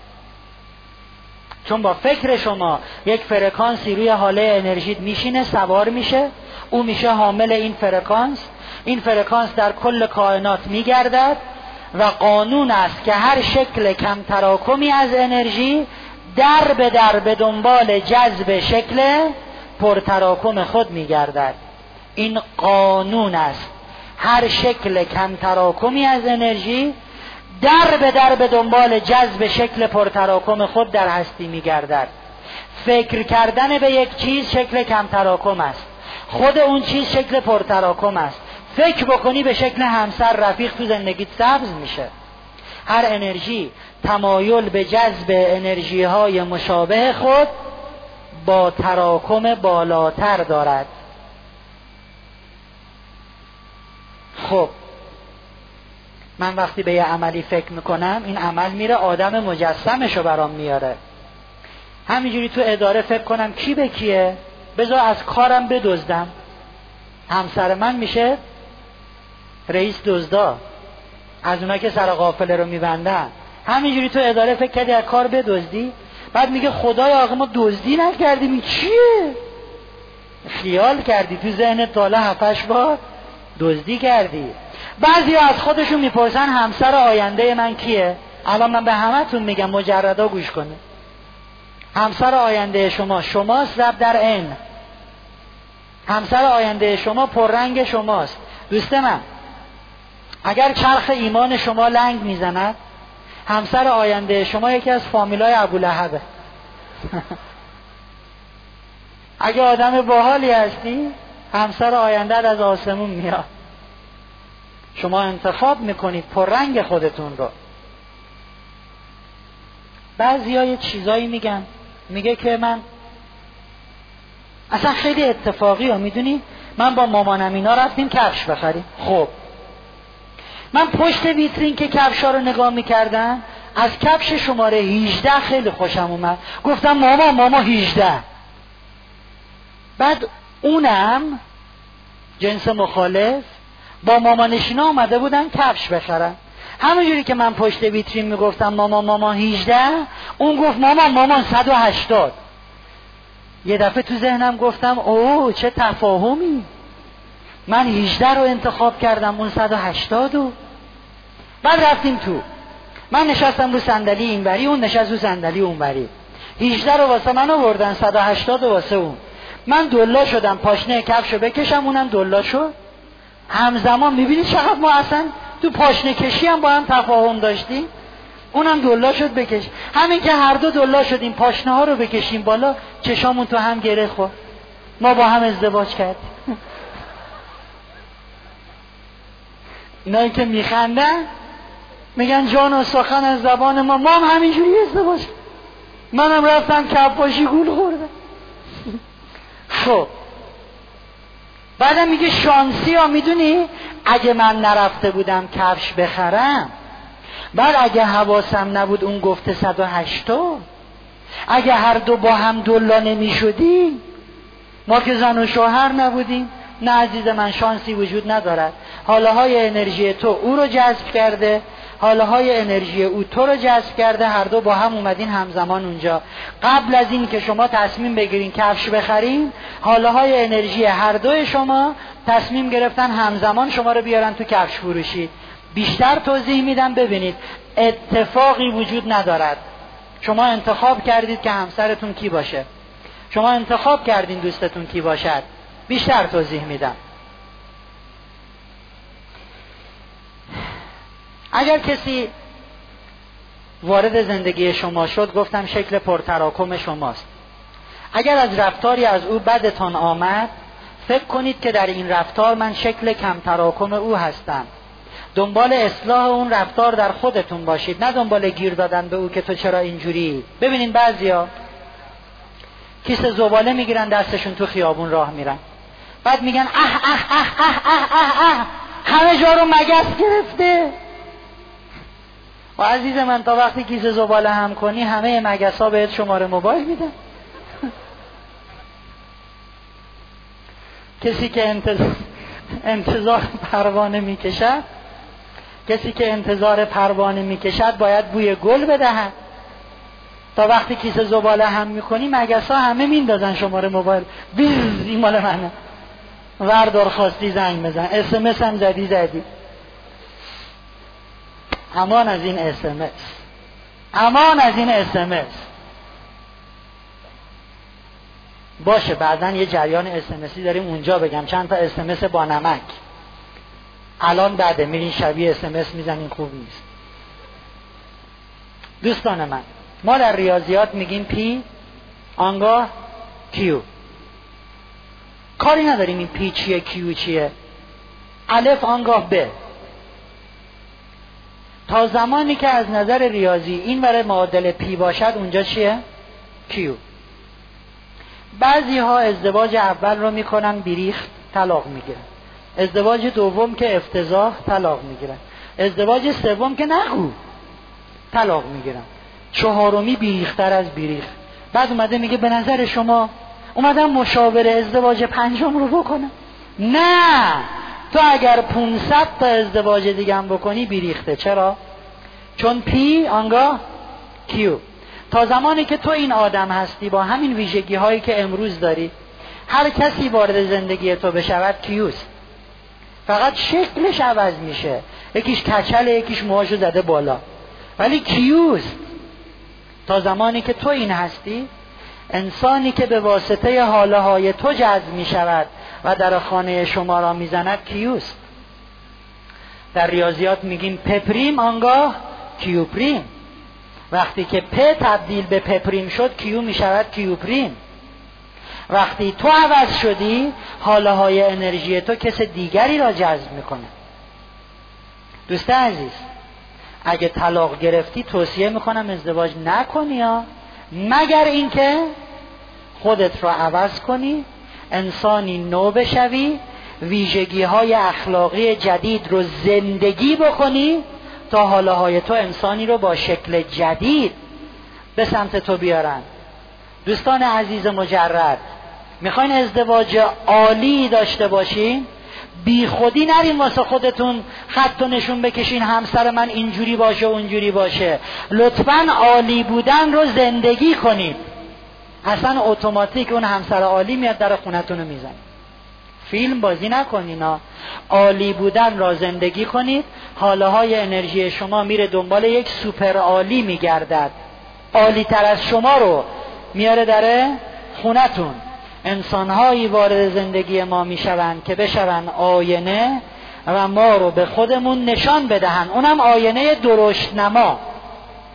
Speaker 1: چون با فکر شما یک فرکانسی روی حاله انرژیت میشینه، سوار میشه، او میشه حامل این فرکانس. این فرکانس در کل کائنات میگردد و قانون است که هر شکل کم تراکمی از انرژی در به دنبال جذب شکل پرتراکم خود میگردد. این قانون است. هر شکل کم تراکمی از انرژی در به دنبال جذب شکل پرتراکم خود در هستی میگردد. فکر کردن به یک چیز شکل کم تراکم است، خود اون چیز شکل پرتراکم است. فکر بکنی به شکل همسر رفیق تو زندگیت سبز میشه. هر انرژی تمایل به جذب انرژی های مشابه خود با تراکم بالاتر دارد. خب من وقتی به یه عملی فکر میکنم، این عمل میره آدم مجسمشو برام میاره. همینجوری تو اداره فکر کنم کی به کیه، بذار از کارم بدزدم، همسر من میشه رئیس دزدا، از اونا که سر قافله رو میبندن. همینجوری تو اداره فکر کردی از کار بدزدی، بعد میگه خدایا آقا ما دزدی نکردیم، این چیه؟ خیال کردی تو ذهنت تا حالا 7-8 بار دزدی کردی. بعضی از خودشون میپرسن همسر آینده من کیه؟ الان من به همتون میگم مجردا گوش کنه. همسر آینده شما شماست، رب در عین. همسر آینده شما پررنگ شماست. دوست من، اگر چرخ ایمان شما لنگ میزند، همسر آینده شما یکی از فامیلای ابولهبه. اگه آدم باحالی هستی، همسر آینده از آسمون میاد. شما انتخاب میکنید پررنگ خودتون رو. بعضی یه چیزایی میگن، میگه که من اصلا خیلی اتفاقی ها، میدونی من با مامانم اینا رفتیم کفش بخریم. خب من پشت ویترین که کفشا رو نگاه میکردم، از کفش شماره 18 خیلی خوشم اومد. گفتم ماما 18. بعد اونم جنس مخالف با مامانشینا اومده بودن کفش بخرن. همونجوری که من پشت ویترین میگفتم ماما 18، اون گفت مامان 180. یه دفعه تو ذهنم گفتم اوه چه تفاهمی، من 18 رو انتخاب کردم اون 180. بعد رفتیم تو، من نشستم رو صندلی اینوری، اون نشست رو صندلی اونوری. 18 رو واسه من آوردن، 180 رو واسه اون. من دلا شدم پاشنه کفشو بکشم، اونم دلا شد. همزمان میبینی چقدر ما اصلا تو پاشنه کشی هم با هم تفاهم داشتیم. اونم دلا شد بکش. همین که هر دو دلا شدیم پاشنه ها رو بکشیم بالا، چشامون تو هم گره خورد، ما با هم ازدواج کردیم. اینایی که میخندن میگن جان و سخن از زبان ما هم همینجوری ازدواج کردیم. منم رفتم کفاشی گول خوردم. خب بعدم میگه شانسی ها، میدونی اگه من نرفته بودم کفش بخرم، بعد اگه حواسم نبود اون گفته 108، اگه هر دو با هم دلا نمی شدیم، ما که زن و شوهر نبودیم. نه عزیز من، شانسی وجود ندارد. حاله های انرژی تو او رو جذب کرده، حاله های انرژی او تو رو جذب کرده، هر دو با هم اومدین همزمان اونجا. قبل از این که شما تصمیم بگیرین کفش بخرین، حاله های انرژی هر دوی شما تصمیم گرفتن همزمان شما رو بیارن تو کفش فروشی. بیشتر توضیح میدم ببینید، اتفاقی وجود ندارد. شما انتخاب کردید که همسرتون کی باشه، شما انتخاب کردین دوستتون کی باشد. بیشتر توضیح میدم. اگر کسی وارد زندگی شما شد، گفتم شکل پرتراکم شماست. اگر از رفتاری از او بدتان آمد، فکر کنید که در این رفتار من شکل کم تراکم او هستم. دنبال اصلاح اون رفتار در خودتون باشید، نه دنبال گیر دادن به او که تو چرا اینجوری. ببینین بعضیا کیسه زباله میگیرن دستشون تو خیابون راه میرن، بعد میگن اه اه اه اه اه اه اه همه جا رو مگس گرفته. و عزیز من تا وقتی کیسه زباله هم کنی همه مگس ها بهت شماره موبایل میدن. کسی که انتظار پروانه میکشد، کسی که انتظار پروانه میکشد باید بوی گل بدهد. تا وقتی کیسه زباله هم میکنی مگس ها همه میندازن شماره موبایل، این مال منه، وردار خواستی زنگ بزن، SMS هم زدی. امان از این SMS، امان از این SMS. باشه بعداً یه جریان SMSی داریم اونجا بگم، چند تا SMS با نمک. الان بعده میرین شبیه SMS میزنین، خوب نیست. دوستان من، ما در ریاضیات میگیم P آنگاه Q. کاری نداریم این P چیه Q چیه، الف آنگاه ب. تا زمانی که از نظر ریاضی این برای معادل P باشد اونجا چیه؟ Q. بعضی ها ازدواج اول رو میکنن بیریخت، طلاق میگیرن. ازدواج دوم که افتضاح، طلاق میگیرن. ازدواج سوم که نگو، طلاق میگیرن. چهارمی بیریختر از بیریخت. بعد اومده میگه به نظر شما اومدم مشاوره ازدواج پنجم رو بکنم. نه، تو اگر 500 تا ازدواج دیگه هم بکنی بیریخته. چرا؟ چون پی آنگاه کیو. تا زمانی که تو این آدم هستی با همین ویژگی هایی که امروز داری، هر کسی وارد زندگی تو بشود کیوست، فقط شکلش عوض میشه، یکیش کچله یکیش موهاشو زده بالا، ولی کیوست. تا زمانی که تو این هستی، انسانی که به واسطه حاله های تو جذب میشود و در خانه شما را میزند کیوست. در ریاضیات میگیم پپریم آنگاه کیو پریم. وقتی که پ تبدیل به پپریم شد، کیو میشود کیو پریم. وقتی تو عوض شدی، حاله های انرژی تو کس دیگری را جذب میکنه. دوست عزیز، اگه طلاق گرفتی توصیه میکنم ازدواج نکنی ها، مگر اینکه خودت را عوض کنی، انسانی نو بشوی، ویژگی های اخلاقی جدید رو زندگی بکنی تا حاله های تو انسانی رو با شکل جدید به سمت تو بیارن. دوستان عزیز مجرد، میخواین ازدواج عالی داشته باشین؟ بی خودی نرین واسه خودتون خط و نشون بکشین همسر من اینجوری باشه اونجوری باشه. لطفاً عالی بودن رو زندگی کنید. اصلا اتوماتیک اون همسر عالی میاد در خونتون رو میزنه. فیلم بازی نکنین. عالی بودن را زندگی کنید. حاله های انرژی شما میره دنبال یک سوپر عالی میگردد، عالی تر از شما رو میاره در خونتون. انسانهایی وارد زندگی ما میشوند که بشوند آینه و ما رو به خودمون نشان بدهن، اونم آینه درشت نما.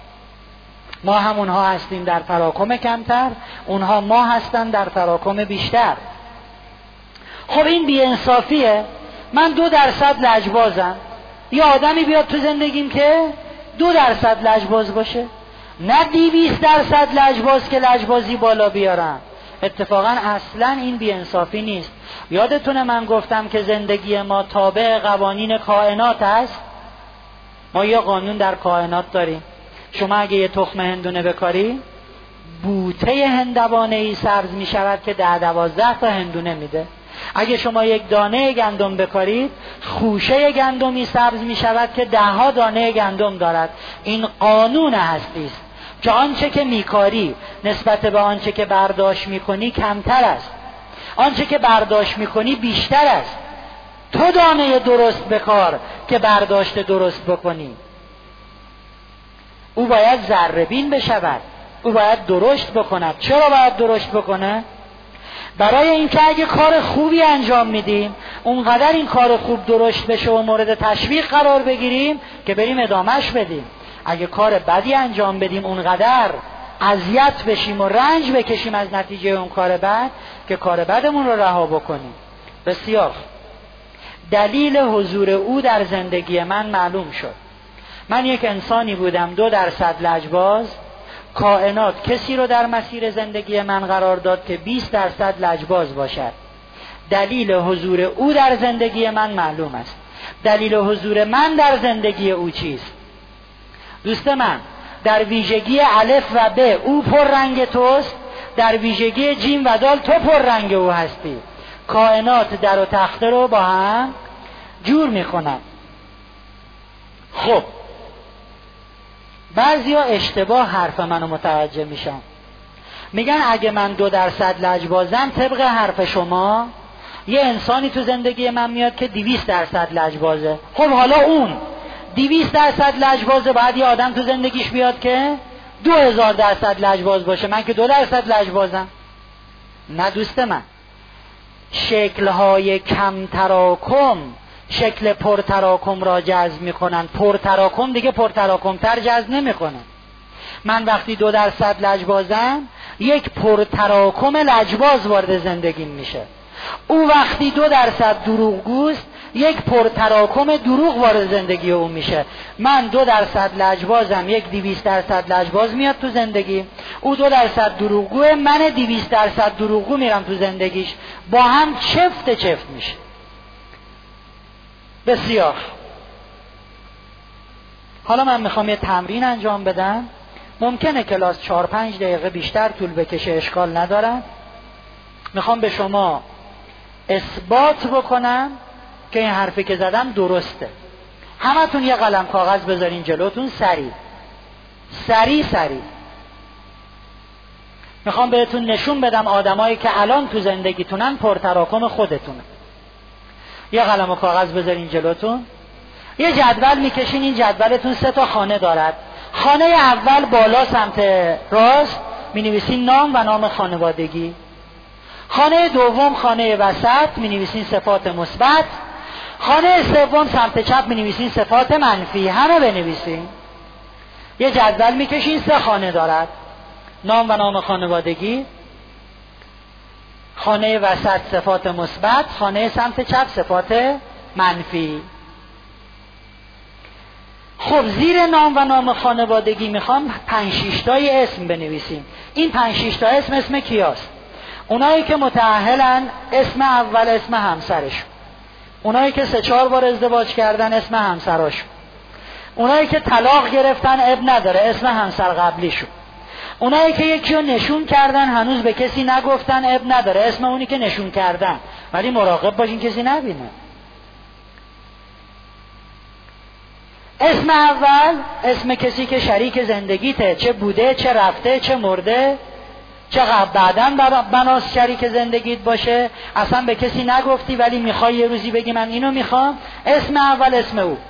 Speaker 1: ما همونها هستیم در تراکم کمتر، اونها ما هستن در تراکم بیشتر. خب این بی‌انصافیه. من 2% لجبازم، یه آدمی بیاد تو زندگیم که 2% لجباز باشه، نه 200% لجباز که لجبازی بالا بیارم. اتفاقا اصلا این بی‌انصافی نیست. یادتونه من گفتم که زندگی ما تابع قوانین کائنات است. ما یه قانون در کائنات داریم. شما اگه یه تخم هندونه بکاری، بوته هندوانه‌ای سبز می شود که 10-12 تا هندونه میده. اگه شما یک دانه گندم بکارید، خوشه گندمی سبز می شود که 10 دانه گندم دارد. این قانون هستی است که آنچه که میکاری نسبت به آنچه که برداشت میکنی کمتر است، آنچه که برداشت میکنی بیشتر است. تو دانه درست بکار که برداشت درست بکنی. او باید ذره بین بشود، او باید درشت بکند. چرا باید درشت بکنه؟ برای اینکه اگه کار خوبی انجام میدیم، اونقدر این کار خوب درشت بشه و مورد تشویق قرار بگیریم که بریم ادامهش بدیم. اگه کار بدی انجام بدیم، اونقدر اذیت بشیم و رنج بکشیم از نتیجه اون کار بد که کار بدمون رو رها بکنیم. بسیار دلیل حضور او در زندگی من معلوم شد. من یک انسانی بودم 2% لجباز. کائنات کسی رو در مسیر زندگی من قرار داد که 20% لجباز باشد. دلیل حضور او در زندگی من معلوم است. دلیل حضور من در زندگی او چیست؟ دوست من، در ویژگی الف و ب او پر رنگ توست، در ویژگی جیم و دال تو پر رنگ او هستی. کائنات در و تخته رو با هم جور میکنن. خب بعضیا اشتباه حرف منو متوجه میشن، میگن اگه من 2% لجبازم، طبق حرف شما یه انسانی تو زندگی من میاد که 200% لجبازه. خب حالا اون 200% لجبازه، باید یه آدم تو زندگیش بیاد که 2000% لجباز باشه. من که 2% لجبازم. نه دوست من، شکلهای کم تراکم شکل پرتراکم را جذب میکنن. پرتراکم دیگه پرتراکمتر جذب نمیکنه. من وقتی 2% لجبازم، یک پرتراکم لجباز وارد زندگیم میشه. او وقتی 2% دروغگوست، یک پرتراکم دروغ وارد زندگی او میشه. من 2% لجبازم، یک 200% لجباز میاد تو زندگی. او 2% دروغگوه، من 200% دروغگو میرم تو زندگیش. با هم چفت میشه. بسیار. حالا من میخوام یه تمرین انجام بدم. ممکنه کلاس 4-5 دقیقه بیشتر طول بکشه، اشکال ندارد. میخوام به شما اثبات بکنم که این حرفی که زدم درسته. همتون یه قلم کاغذ بذارین جلوتون، سریع. میخوام بهتون نشون بدم آدمایی که الان تو زندگیتونن پرتراکم خودتونه. یه قلم و کاغذ بذارین جلوتون، یه جدول میکشین. این جدولتون 3 تا خانه دارد. خانه اول بالا سمت راست مینویسین نام و نام خانوادگی. خانه دوم، خانه وسط، مینویسین صفات مثبت. خانه سوم سمت چپ مینویسین صفات منفی. همه بنویسین. یه جدول میکشین، 3 خانه دارد. نام و نام خانوادگی، خانه وسط صفات مثبت، خانه سمت چپ صفات منفی. خب زیر نام و نام خانوادگی میخوام 5-6 تای اسم بنویسیم. این 5-6 تا اسم کیاست؟ اونایی که متأهلن، اسم اول اسم همسرشون. اونایی که 3-4 بار ازدواج کردن، اسم همسراشون. اونایی که طلاق گرفتن، اب نداره، اسم همسر قبلیشون. اونایی که یکی رو نشون کردن هنوز به کسی نگفتن، اب نداره، اسم اونی که نشون کردن، ولی مراقب باشین کسی نبینه. اسم اول اسم کسی که شریک زندگیته، چه بوده، چه رفته، چه مرده، چه بعداً بناس شریک زندگیت باشه، اصلا به کسی نگفتی ولی میخوای یه روزی بگی من اینو میخوام. اسم اول اسم او.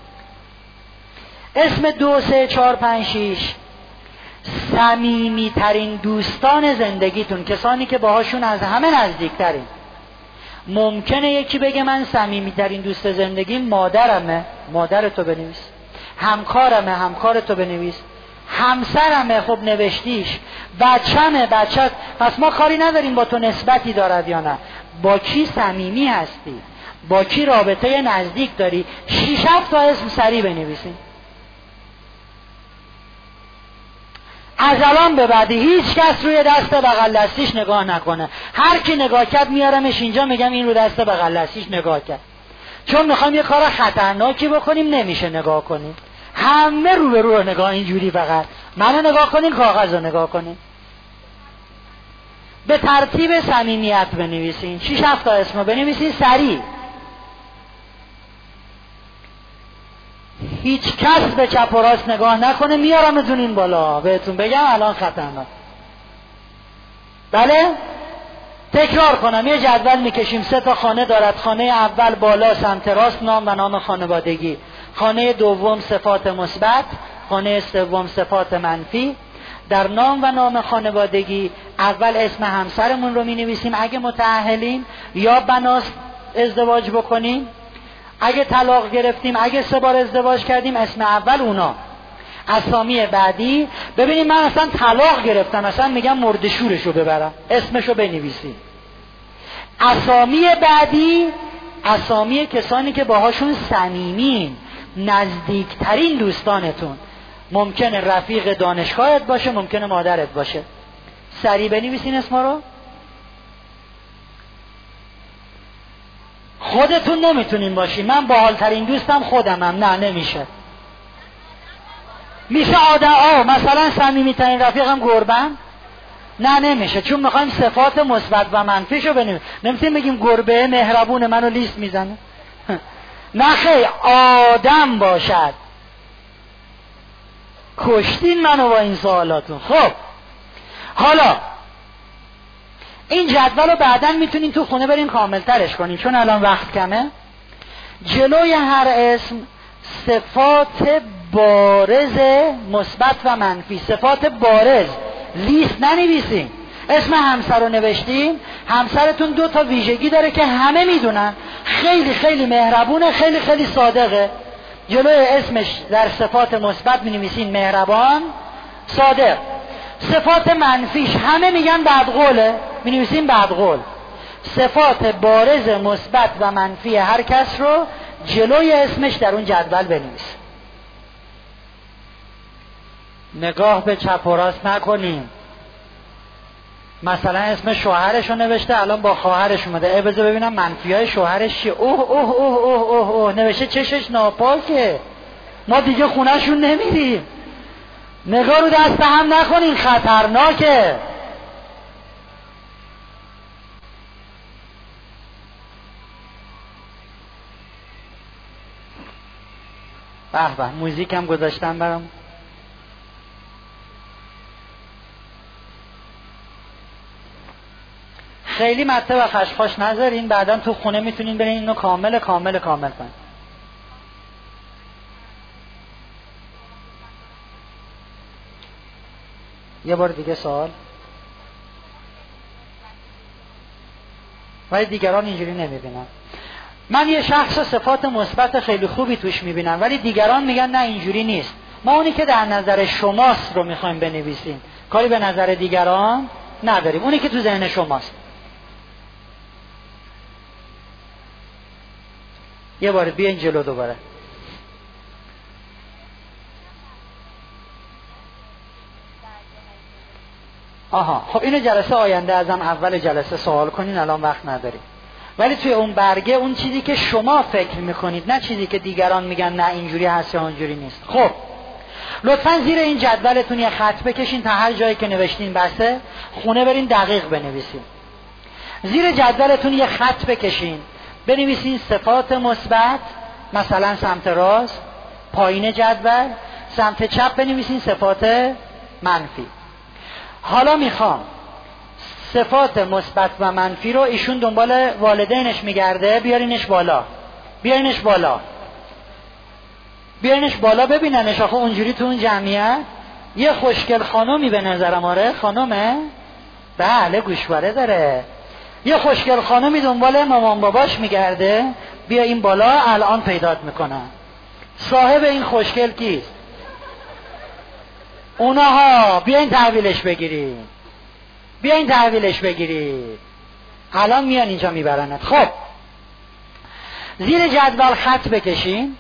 Speaker 1: اسم 2 3 4 5 6 صمیمی ترین دوستان زندگیتون، کسانی که باهاشون از همه نزدیکترین. ممکنه یکی بگه من صمیمی ترین دوست زندگیم مادرمه، مادرتو بنویس. همکارمه، همکارتو بنویس. همسرمه، خب نوشتیش. بچه‌مه، بچه. پس ما کاری نداریم با تو نسبتی دارد یا نه، با کی صمیمی هستی، با کی رابطه نزدیک داری. 6 تا اسم سریع بنویسیم. از الان به بعدی هیچ کس روی دست بغل دستیش نگاه نکنه. هر کی نگاه کرد میارمش اینجا، میگم این رو دست بغل دستیش نگاه کرد. چون میخوایم یه کار خطرناکی بکنیم، نمیشه نگاه کنیم. همه رو به رو نگاه، اینجوری فقط منو نگاه کنین، کاغذ رو نگاه کنین. به ترتیب صمیمیت بنویسین. 6 تا اسم بنویسین سریع. هیچ کس به چپ و راست نگاه نکنه. میارمتون این بالا، بهتون بگم الان خطرناک. بله؟ تکرار کنم. یه جدول میکشیم. 3 تا خانه دارد. خانه اول بالا سمت راست نام و نام خانوادگی، خانه دوم صفات مثبت، خانه سوم صفات منفی. در نام و نام خانوادگی اول اسم همسرمون رو مینویسیم اگه متأهلیم، یا بناست ازدواج بکنیم، اگه طلاق گرفتیم، اگه 3 بار ازدواج کردیم اسم اول اونا. اسامی بعدی، ببینیم من اصلا طلاق گرفتم، اصلا میگم مردشورشو ببرم، اسمشو بنویسیم. اسامی بعدی اسامی کسانی که باهاشون صمیمین، نزدیکترین دوستانتون. ممکنه رفیق دانشگاهت باشه، ممکنه مادرت باشه. سریع بنویسین اسما رو. خودتون نمیتونین باشین. من باحالترین دوستم خودمم. نه نمیشه. میشه آدم مثلا صمیمیترین رفیقم گربم؟ نه نمیشه، چون میخوایم صفات مثبت و منفیشو بنویسیم. نمیتونیم بگیم گربه مهربون منو لیست میزنه. نه خیلی آدم باشد. کشتین منو با این سوالاتون. خب حالا این جدول رو بعداً میتونین تو خونه برین کامل ترش کنین، چون الان وقت کمه. جلوی هر اسم صفات بارز مثبت و منفی. صفات بارز لیست ننویسین. اسم همسر رو نوشتیم. همسرتون 2 تا ویژگی داره که همه میدونن. خیلی خیلی مهربونه، خیلی خیلی صادقه. جلوی اسمش در صفات مثبت مینویسین مهربان، صادق. صفات منفیش همه میگن بدقوله، مینویسین بدقول. صفات بارز مثبت و منفی هر کس رو جلوی اسمش در اون جدول بنویسین. نگاه به چپ و راست نکنیم. مثلا اسم شوهرش رو نوشته، الان با خواهرش اومده. بذار ببینم منفیای شوهرش چیه. اوه اوه اوه اوه اوه اوه، نوشته چشش ناپاکه، ما دیگه خونهشون نمیریم. نگاه رو دست هم نکنین، خطرناکه. به به، موزیک هم گذاشتم برام. خیلی مته و خشخاش نذارین، بعدا تو خونه میتونین برین اینو کامل کنین. یه بار دیگه سوال. ولی دیگران اینجوری نمیبینن. من یه شخص صفات مثبت خیلی خوبی توش میبینم، ولی دیگران میگن نه اینجوری نیست. ما اونی که در نظر شماست رو میخوایم بنویسیم، کاری به نظر دیگران نداریم. اونی که تو ذهن شماست. یه بار بیاین جلو دوباره. آها، خب اینو جلسه آینده ازم اول جلسه سوال کنین، الان وقت نداریم. ولی توی اون برگه اون چیزی که شما فکر میکنید، نه چیزی که دیگران میگن نه اینجوری هست یا اونجوری نیست. خب لطفاً زیر این جدولتون یه خط بکشین تا هر جایی که نوشتین بسه، خونه برین دقیق بنویسین. زیر جدولتون یه خط بکشین، بنویسین صفات مثبت، مثلا سمت راست پایین جدول، سمت چپ بنویسین صفات منفی. حالا میخوام صفات مثبت و منفی رو، ایشون دنبال والدینش میگرده، بیارینش بالا ببیننش. آخه اونجوری تو اون جمعیت یه خوشگل خانومی به نظرم، آره خانومه، بله گوشواره داره، یه خوشگل خانومی دنبال مامان باباش میگرده، بیا این بالا الان پیدات میکنم. صاحب این خوشگل کیست؟ اونها بیاین تحویلش بگیرید. الان میان اینجا میبرنت. خب زیر جدول خط بکشین.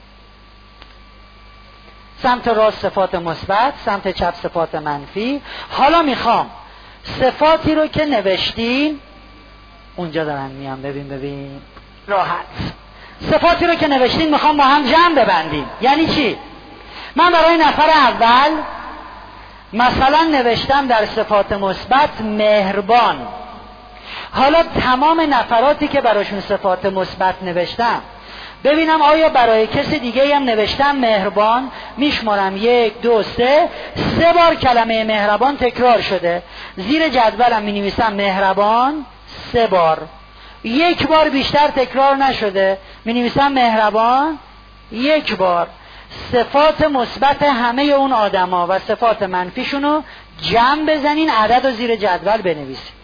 Speaker 1: سمت راست صفات مثبت، سمت چپ صفات منفی. حالا میخوام صفاتی رو که نوشتین اونجا دارن میان، ببین راحت. صفاتی رو که نوشتین میخوام با هم جمع ببندیم. یعنی چی؟ من برای نفر اول مثلا نوشتم در صفات مثبت مهربان. حالا تمام نفراتی که براشون صفات مثبت نوشتم ببینم آیا برای کسی دیگه هم نوشتم مهربان. میشمارم 1 2 3 بار کلمه مهربان تکرار شده. زیر جدولم مینویسم مهربان 3 بار. 1 بار بیشتر تکرار نشده، مینویسم مهربان 1 بار. صفات مثبت همه اون آدما و صفات منفیشونو جمع بزنین، عدد رو زیر جدول بنویسین.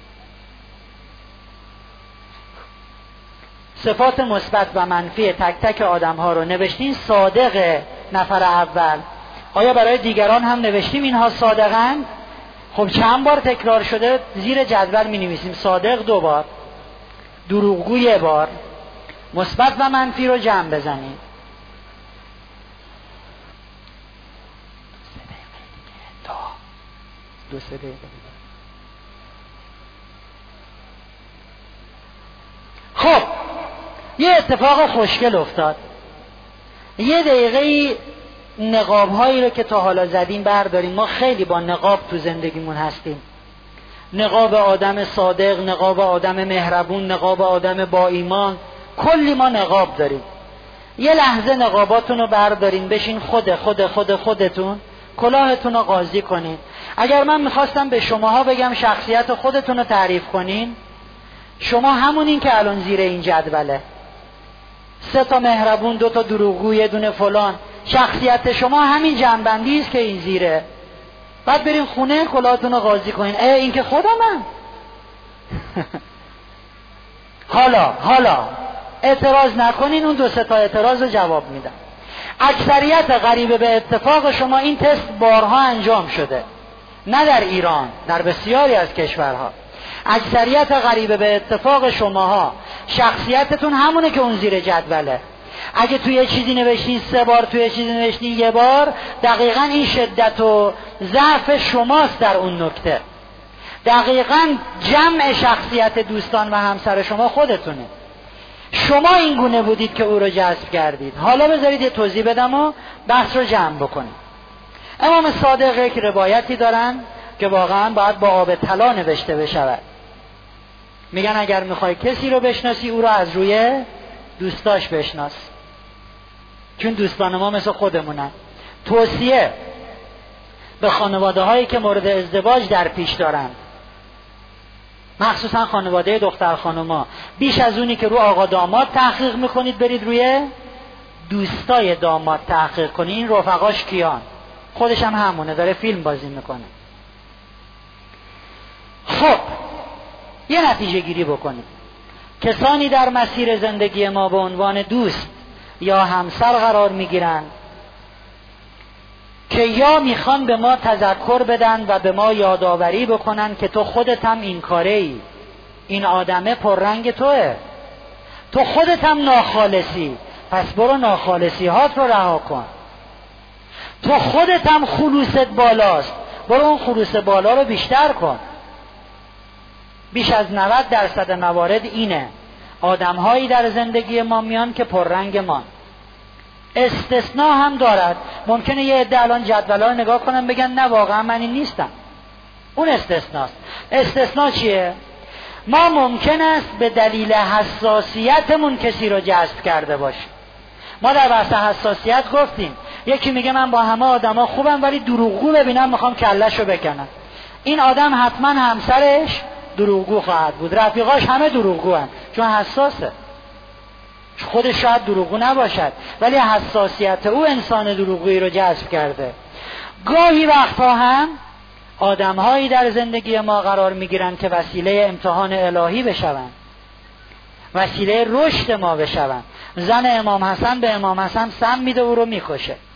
Speaker 1: صفات مثبت و منفی تک تک آدم ها رو نوشتین. صادق نفر اول. آیا برای دیگران هم نوشتیم اینها صادقند؟ خب چند بار تکرار شده؟ زیر جدول می نویسیم صادق 2 بار، دروغگو 1 بار. مثبت و منفی رو جمع بزنین. دو سه دقیقه. خب یه اتفاق خوشگل افتاد. 1 دقیقه نقاب هایی رو که تا حالا زدیم برداریم. ما خیلی با نقاب تو زندگیمون هستیم. نقاب آدم صادق، نقاب آدم مهربون، نقاب آدم با ایمان. کلی ما نقاب داریم. یه لحظه نقاباتون رو بردارین، بشین خودتون کلاهتون رو قاضی کنین. اگر من میخواستم به شماها بگم شخصیت خودتون رو تعریف کنین، شما همونین که الان زیر این جدوله. 3 تا مهربون، 2 تا دروغگو، 1 دونه فلان. شخصیت شما همین جنبندی است که این زیره. بعد برین خونه کلاهتون رو قاضی کنین. این که خودمم. حالا اعتراض نکنین، اون 2 3 تا اعتراض رو جواب میدم. اکثریت غریبه به اتفاق شما این تست بارها انجام شده، نه در ایران، در بسیاری از کشورها. اکثریت غریبه به اتفاق شماها شخصیتتون همونه که اون زیر جدوله. اگه توی یه چیزی نوشتین 3 بار، توی یه چیزی نوشتین 1 بار، دقیقاً این شدت و ضعف شماست در اون نکته. دقیقاً جمع شخصیت دوستان و همسر شما خودتونه. شما این گونه بودید که او رو جذب کردید. حالا بذارید یه توضیح بدم و بحث رو جمع بکنیم. امام صادق یک روایتی دارن که واقعاً باید با آب طلا نوشته بشود. میگن اگر میخوای کسی رو بشناسی، او رو از روی دوستاش بشناس، چون دوستان ما مثل خودمونن. توصیه به خانواده هایی که مورد ازدواج در پیش دارن، مخصوصا خانواده دختر خانوما، بیش از اونی که رو آقا داماد تحقیق میکنید برید روی دوستای داماد تحقیق کنید. این رفقاش کیان؟ خودش هم همونه، داره فیلم بازی میکنه. خب یه نتیجه گیری بکنید. کسانی در مسیر زندگی ما به عنوان دوست یا همسر قرار میگیرن که یا میخوان به ما تذکر بدن و به ما یادآوری بکنن که تو خودت هم این کاره ای، این آدمه پررنگ توه، تو خودت هم ناخالصی، پس برو ناخالصی هات رو رها کن. تو خودت هم خلوصت بالاست، برو اون خلوص بالا رو بیشتر کن. بیش از 90% موارد اینه. آدم‌هایی در زندگی ما میان که پررنگ ما. استثناء هم دارد. ممکنه یه عده الان جدولا رو نگاه کنن بگن نه واقعا من این نیستم. اون استثناست. استثناء چیه؟ ما ممکن است به دلیل حساسیتمون کسی رو جذب کرده باشیم. ما در بحث حساسیت گفتیم یکی میگه من با همه آدما خوبم ولی دروغگو ببینم میخوام کله‌شو بکنم. این آدم حتما همسرش دروغگو خواهد بود، رفیقاش همه دروغگو هستند، چون حساسه. خودش شاید دروغگو نباشد ولی حساسیت او انسان دروغگویی رو جذب کرده. گاهی وقتا هم آدم‌هایی در زندگی ما قرار میگیرن که وسیله امتحان الهی بشوند، وسیله رشد ما بشوند. زن امام حسن به امام حسن سم میده، او رو میکشه.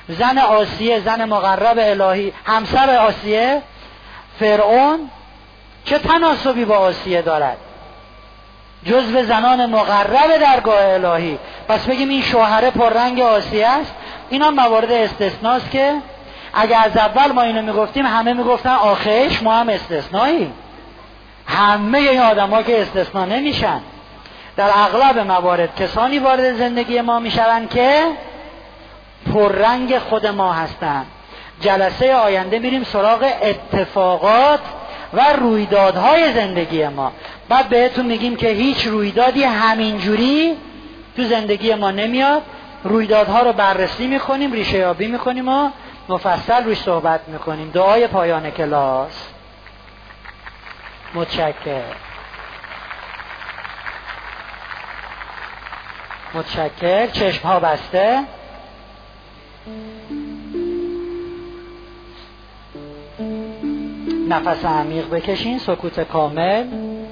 Speaker 1: زن آسیه، زن مقرب الهی، همسر آسیه، فرعون چه تناسبی با آسیه دارد؟ جزو زنان مقرب درگاه الهی. پس بگیم این شوهر پررنگ آسیه است. اینا موارد استثناست که اگر از اول ما اینو میگفتیم همه میگفتن آخیش ما هم استثنایی. همه این آدم ها که استثنا نمیشن. در اغلب موارد کسانی وارد زندگی ما میشوند که پررنگ خود ما هستند. جلسه آینده میریم سراغ اتفاقات و رویدادهای زندگی ما. بعد بهتون میگیم که هیچ رویدادی همینجوری تو زندگی ما نمیاد. رویدادها رو بررسی میکنیم، ریشه یابی میکنیم و مفصل روش صحبت میکنیم. دعای پایان کلاس. متشکر. چشم ها بسته. نفس عمیق بکشین. سکوت کامل.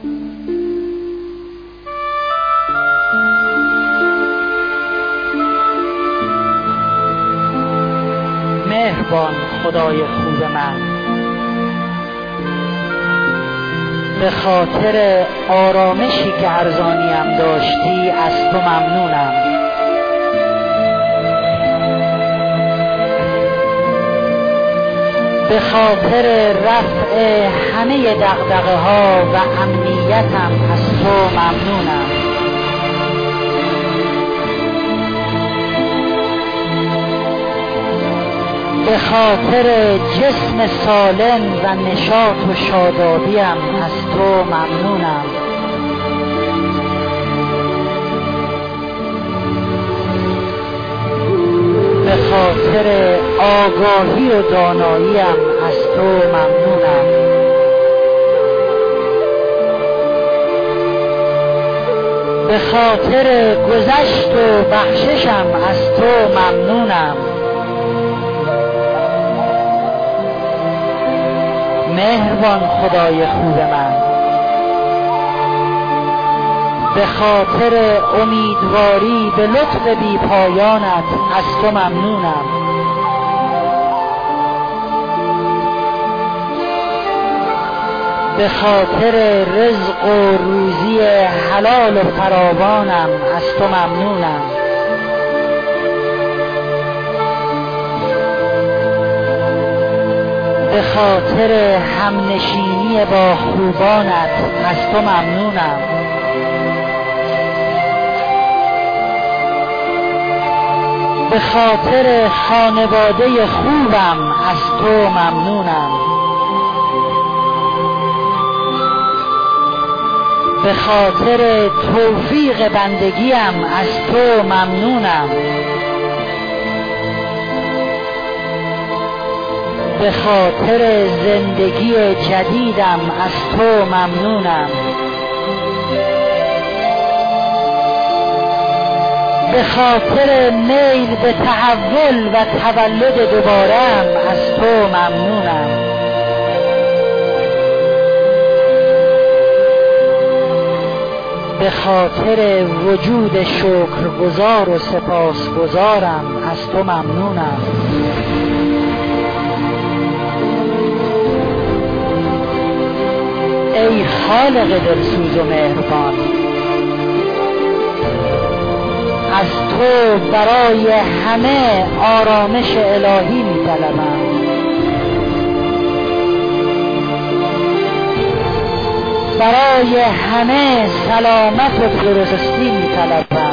Speaker 1: مهربان خدای خوب من، به خاطر آرامشی که ارزانیم داشتی از تو ممنونم. به خاطر رفع همه دغدغه ها و امنیتم از تو ممنونم. به خاطر جسم سالم و نشاط و شادابیم از تو ممنونم. به خاطر آگاهی و داناییم از تو ممنونم. به خاطر گذشت و بخششم از تو ممنونم. مهربان خدای خوب من، به خاطر امیدواری به لطف بی پایانت از تو ممنونم. به خاطر رزق و روزی حلال و فراوانم از تو ممنونم. به خاطر همنشینی با خوبانت از تو ممنونم. به خاطر خانواده خوبم از تو ممنونم. به خاطر توفیق بندگیم از تو ممنونم. به خاطر زندگی جدیدم از تو ممنونم. به خاطر میل به تحول و تولد دوباره‌ام از تو ممنونم. به خاطر وجود شکرگزار و سپاسگزارم از تو ممنونم. ای خالق دلسوز و مهربان، از تو برای همه آرامش الهی می طلبم. برای همه سلامت و درستی می طلبم.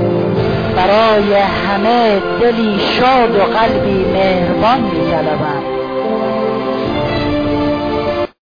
Speaker 1: برای همه دلی شاد و قلبی مهربان می طلبم.